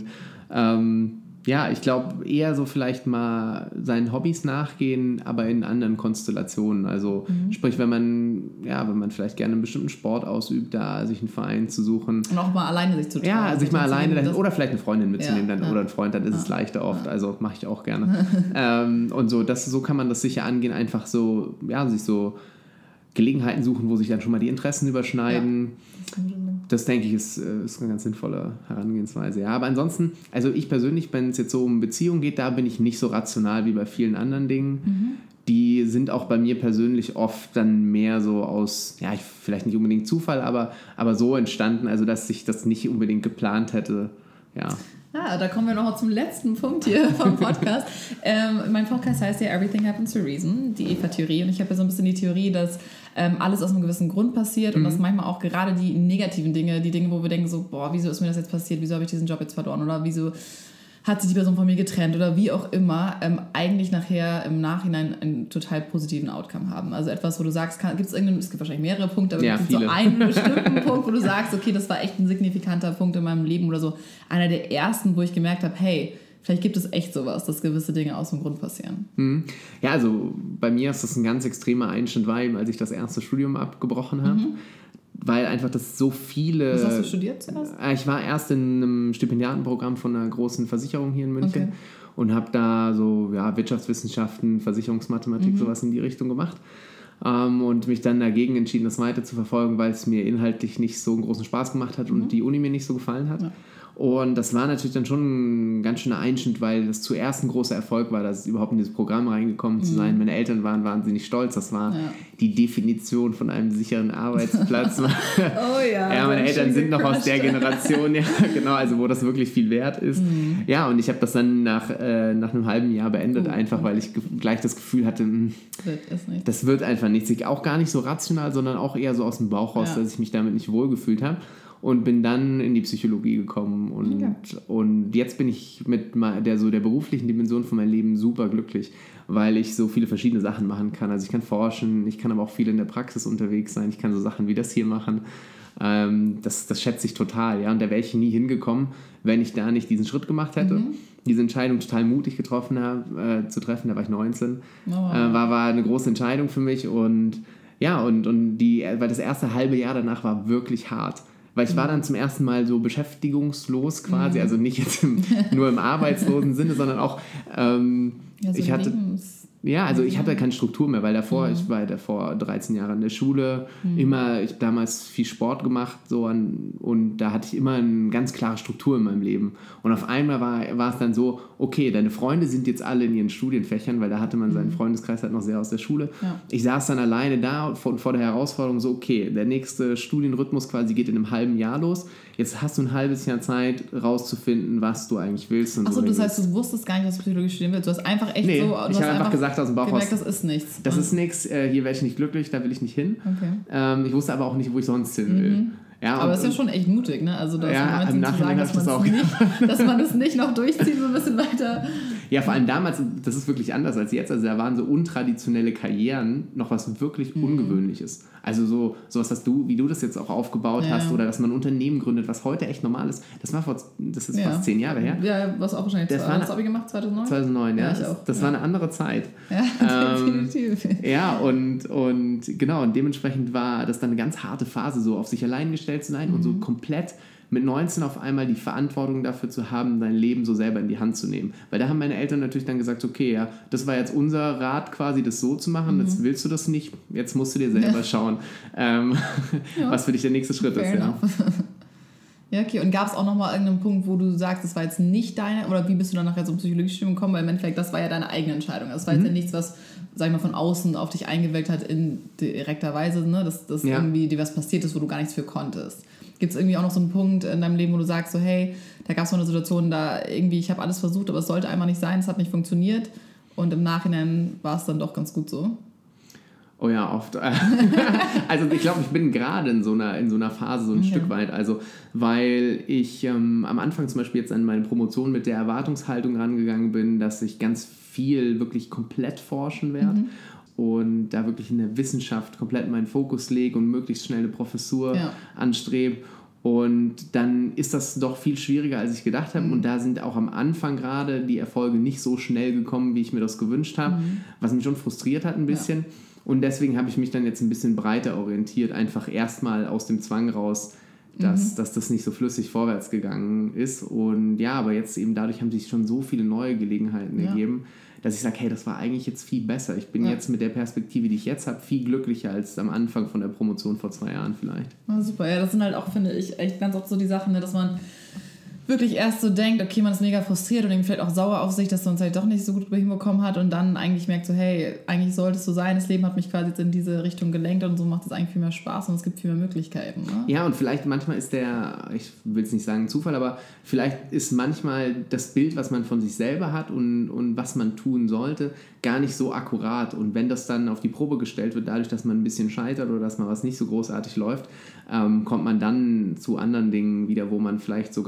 Ich glaube, eher so vielleicht mal seinen Hobbys nachgehen, aber in anderen Konstellationen. Also sprich, wenn man vielleicht gerne einen bestimmten Sport ausübt, da sich einen Verein zu suchen. Und auch mal alleine sich zu treffen. Ja, sich mal alleine dahin, oder vielleicht eine Freundin mitzunehmen oder einen Freund, dann ist es leichter oft. Also mache ich auch gerne. Und so kann man das sicher angehen, einfach so, sich so Gelegenheiten suchen, wo sich dann schon mal die Interessen überschneiden. Das denke ich, ist eine ganz sinnvolle Herangehensweise. Ja, aber ansonsten, also ich persönlich, wenn es jetzt so um Beziehungen geht, da bin ich nicht so rational wie bei vielen anderen Dingen. Die sind auch bei mir persönlich oft dann mehr so aus, vielleicht nicht unbedingt Zufall, aber so entstanden, also dass ich das nicht unbedingt geplant hätte. Ja. Da kommen wir noch zum letzten Punkt hier vom Podcast. Mein Podcast heißt ja Everything Happens for a Reason, die Eva-Theorie. Und ich habe ja so ein bisschen die Theorie, dass alles aus einem gewissen Grund passiert und dass manchmal auch gerade die negativen Dinge, die Dinge, wo wir denken so, wieso ist mir das jetzt passiert, wieso habe ich diesen Job jetzt verloren oder wieso hat sich die Person von mir getrennt oder wie auch immer, eigentlich nachher im Nachhinein einen total positiven Outcome haben. Also etwas, wo du sagst, es gibt wahrscheinlich mehrere Punkte, aber es gibt so einen bestimmten Punkt, wo du sagst, okay, das war echt ein signifikanter Punkt in meinem Leben oder so. Einer der ersten, wo ich gemerkt habe, hey, vielleicht gibt es echt sowas, dass gewisse Dinge aus dem Grund passieren. Ja, also bei mir ist das ein ganz extremer Einschnitt, weil als ich das erste Studium abgebrochen habe, weil einfach das so viele... Was hast du studiert zuerst? Ich war erst in einem Stipendiatenprogramm von einer großen Versicherung hier in München und habe da so Wirtschaftswissenschaften, Versicherungsmathematik, sowas in die Richtung gemacht. Und mich dann dagegen entschieden, das weiter zu verfolgen, weil es mir inhaltlich nicht so einen großen Spaß gemacht hat und die Uni mir nicht so gefallen hat. Ja. Und das war natürlich dann schon ein ganz schöner Einschnitt, weil das zuerst ein großer Erfolg war, dass überhaupt in dieses Programm reingekommen zu sein. Meine Eltern waren wahnsinnig stolz. Das war die Definition von einem sicheren Arbeitsplatz. Meine Eltern sind noch aus der Generation, genau, also wo das wirklich viel wert ist. Ja, und ich habe das dann nach einem halben Jahr beendet, einfach weil ich gleich das Gefühl hatte, das wird einfach nichts. Auch gar nicht so rational, sondern auch eher so aus dem Bauch raus, dass ich mich damit nicht wohlgefühlt habe. Und bin dann in die Psychologie gekommen und jetzt bin ich mit der beruflichen Dimension von meinem Leben super glücklich, weil ich so viele verschiedene Sachen machen kann. Also ich kann forschen, ich kann aber auch viel in der Praxis unterwegs sein, ich kann so Sachen wie das hier machen. Das schätze ich total, ja. Und da wäre ich nie hingekommen, wenn ich da nicht diesen Schritt gemacht hätte. Diese Entscheidung total mutig getroffen habe, da war ich 19. War eine große Entscheidung für mich und weil das erste halbe Jahr danach war wirklich hart. Weil ich war dann zum ersten Mal so beschäftigungslos quasi, also nicht jetzt nur im arbeitslosen Sinne, sondern auch, ich hatte keine Struktur mehr, weil davor, ich war davor 13 Jahre in der Schule, ich habe damals viel Sport gemacht und da hatte ich immer eine ganz klare Struktur in meinem Leben. Und auf einmal war es dann so, okay, deine Freunde sind jetzt alle in ihren Studienfächern, weil da hatte man seinen Freundeskreis halt noch sehr aus der Schule. Ja. Ich saß dann alleine da vor der Herausforderung so, okay, der nächste Studienrhythmus quasi geht in einem halben Jahr los. Jetzt hast du ein halbes Jahr Zeit, rauszufinden, was du eigentlich willst. Achso, das heißt, du wusstest gar nicht, was Psychologie studieren willst. Du hast einfach echt ich habe einfach gesagt aus dem Bauch gemerkt, das ist nichts. Das ist nichts, hier werde ich nicht glücklich, da will ich nicht hin. Okay. Ich wusste aber auch nicht, wo ich sonst hin will. Ja, aber es ist ja schon echt mutig, ne? Also da im Nachhinein habe ich das auch dass man es nicht noch durchzieht, so ein bisschen weiter. Ja, vor allem damals, das ist wirklich anders als jetzt. Also da waren so untraditionelle Karrieren noch was wirklich Ungewöhnliches. Also sowas, wie du das jetzt auch aufgebaut hast, oder dass man ein Unternehmen gründet, was heute echt normal ist. Das ist fast 10 Jahre her. Ja, was auch wahrscheinlich. Was habe ich gemacht? 2009? 2009, ja. Das war eine andere Zeit. Ja, definitiv. Ja, und genau, und dementsprechend war das dann eine ganz harte Phase, so auf sich allein gestellt zu sein und so komplett mit 19 auf einmal die Verantwortung dafür zu haben, dein Leben so selber in die Hand zu nehmen. Weil da haben meine Eltern natürlich dann gesagt, okay, ja, das war jetzt unser Rat quasi, das so zu machen, jetzt willst du das nicht, jetzt musst du dir selber schauen, was für dich der nächste Schritt ist. Ja. Ja, okay. Und gab es auch nochmal irgendeinen Punkt, wo du sagst, das war jetzt nicht deine, oder wie bist du dann nachher zum Psychologiestudium gekommen? Weil im Endeffekt, das war ja deine eigene Entscheidung. Das war jetzt ja nichts, was, sag ich mal, von außen auf dich eingewirkt hat in direkter Weise, ne? Dass irgendwie dir was passiert ist, wo du gar nichts für konntest. Gibt es irgendwie auch noch so einen Punkt in deinem Leben, wo du sagst, so hey, da gab es noch eine Situation, da irgendwie, ich habe alles versucht, aber es sollte einfach nicht sein, es hat nicht funktioniert und im Nachhinein war es dann doch ganz gut so? Oh ja, oft. Also ich glaube, ich bin gerade in so einer Phase so ein Stück weit, also weil ich am Anfang zum Beispiel jetzt an meine Promotion mit der Erwartungshaltung rangegangen bin, dass ich ganz viel wirklich komplett forschen werde. Und da wirklich in der Wissenschaft komplett meinen Fokus lege und möglichst schnell eine Professur anstrebe. Und dann ist das doch viel schwieriger, als ich gedacht habe. Und da sind auch am Anfang gerade die Erfolge nicht so schnell gekommen, wie ich mir das gewünscht habe, was mich schon frustriert hat ein bisschen. Ja. Und deswegen habe ich mich dann jetzt ein bisschen breiter orientiert, einfach erstmal aus dem Zwang raus, dass das nicht so flüssig vorwärts gegangen ist. Und ja, aber jetzt eben dadurch haben sich schon so viele neue Gelegenheiten ergeben, dass ich sage, hey, das war eigentlich jetzt viel besser. Ich bin jetzt mit der Perspektive, die ich jetzt habe, viel glücklicher als am Anfang von der Promotion vor 2 Jahren vielleicht. Ja, super, ja, das sind halt auch, finde ich, echt ganz oft so die Sachen, ne, dass man wirklich erst so denkt, okay, man ist mega frustriert und irgendwie vielleicht auch sauer auf sich, dass man es halt doch nicht so gut hinbekommen hat und dann eigentlich merkt so, hey, eigentlich sollte es so sein, das Leben hat mich quasi jetzt in diese Richtung gelenkt und so macht es eigentlich viel mehr Spaß und es gibt viel mehr Möglichkeiten. Ne? Ja, und vielleicht manchmal ist ich will es nicht sagen Zufall, aber vielleicht ist manchmal das Bild, was man von sich selber hat und was man tun sollte, gar nicht so akkurat. Und wenn das dann auf die Probe gestellt wird, dadurch, dass man ein bisschen scheitert oder dass mal was nicht so großartig läuft, kommt man dann zu anderen Dingen wieder, wo man vielleicht sogar von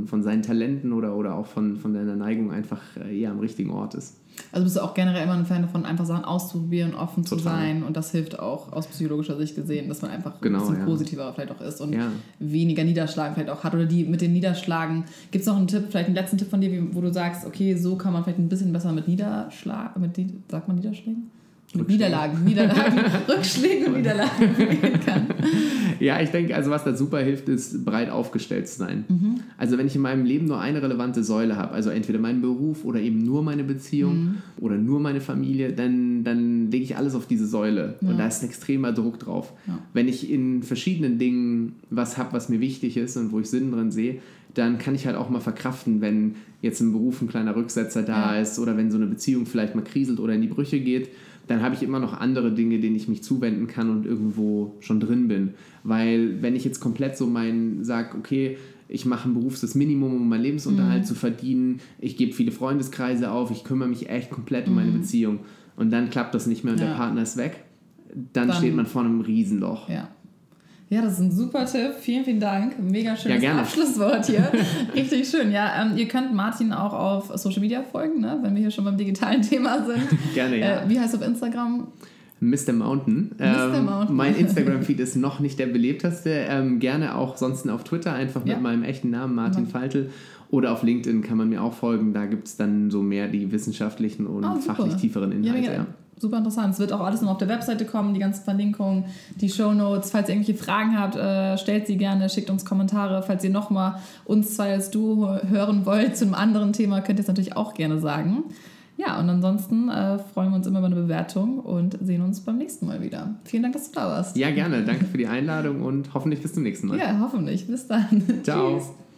von seinen Talenten oder auch von deiner Neigung einfach am richtigen Ort ist. Also bist du auch generell immer ein Fan davon, einfach Sachen auszuprobieren, offen zu sein, und das hilft auch aus psychologischer Sicht gesehen, dass man einfach ein bisschen positiver vielleicht auch ist und weniger Niederschlagen vielleicht auch hat, oder die mit den Niederschlagen. Gibt es noch einen Tipp, vielleicht einen letzten Tipp von dir, wo du sagst, okay, so kann man vielleicht ein bisschen besser mit sagt man Niederschlägen? Mit Niederlagen, Rückschlägen und Niederlagen umgehen kann. Ja, ich denke, also was da super hilft, ist breit aufgestellt zu sein. Also wenn ich in meinem Leben nur eine relevante Säule habe, also entweder meinen Beruf oder eben nur meine Beziehung oder nur meine Familie, dann lege ich alles auf diese Säule und da ist ein extremer Druck drauf. Ja. Wenn ich in verschiedenen Dingen was habe, was mir wichtig ist und wo ich Sinn drin sehe, dann kann ich halt auch mal verkraften, wenn jetzt im Beruf ein kleiner Rücksetzer da ist oder wenn so eine Beziehung vielleicht mal kriselt oder in die Brüche geht, dann habe ich immer noch andere Dinge, denen ich mich zuwenden kann und irgendwo schon drin bin. Weil wenn ich jetzt komplett so sage, okay, ich mache ein Beruf das Minimum, um meinen Lebensunterhalt zu verdienen, ich gebe viele Freundeskreise auf, ich kümmere mich echt komplett um meine Beziehung und dann klappt das nicht mehr und der Partner ist weg, dann steht man vor einem Riesenloch. Ja, das ist ein super Tipp. Vielen, vielen Dank. Mega schönes Abschlusswort hier. Richtig schön. Ja, ihr könnt Martin auch auf Social Media folgen, ne? Wenn wir hier schon beim digitalen Thema sind. Gerne, ja. Wie heißt du auf Instagram? Mr. Mountain. Mein Instagram-Feed ist noch nicht der belebteste. Gerne auch sonst auf Twitter, einfach mit meinem echten Namen, Martin Faltel. Oder auf LinkedIn kann man mir auch folgen. Da gibt es dann so mehr die wissenschaftlichen und fachlich tieferen Inhalte. Ja. Super interessant. Es wird auch alles noch auf der Webseite kommen, die ganzen Verlinkungen, die Shownotes. Falls ihr irgendwelche Fragen habt, stellt sie gerne, schickt uns Kommentare. Falls ihr nochmal uns zwei als Duo hören wollt zu einem anderen Thema, könnt ihr es natürlich auch gerne sagen. Ja, und ansonsten freuen wir uns immer über eine Bewertung und sehen uns beim nächsten Mal wieder. Vielen Dank, dass du da warst. Ja, gerne. Danke für die Einladung und hoffentlich bis zum nächsten Mal. Ja, hoffentlich. Bis dann. Ciao. Tschüss.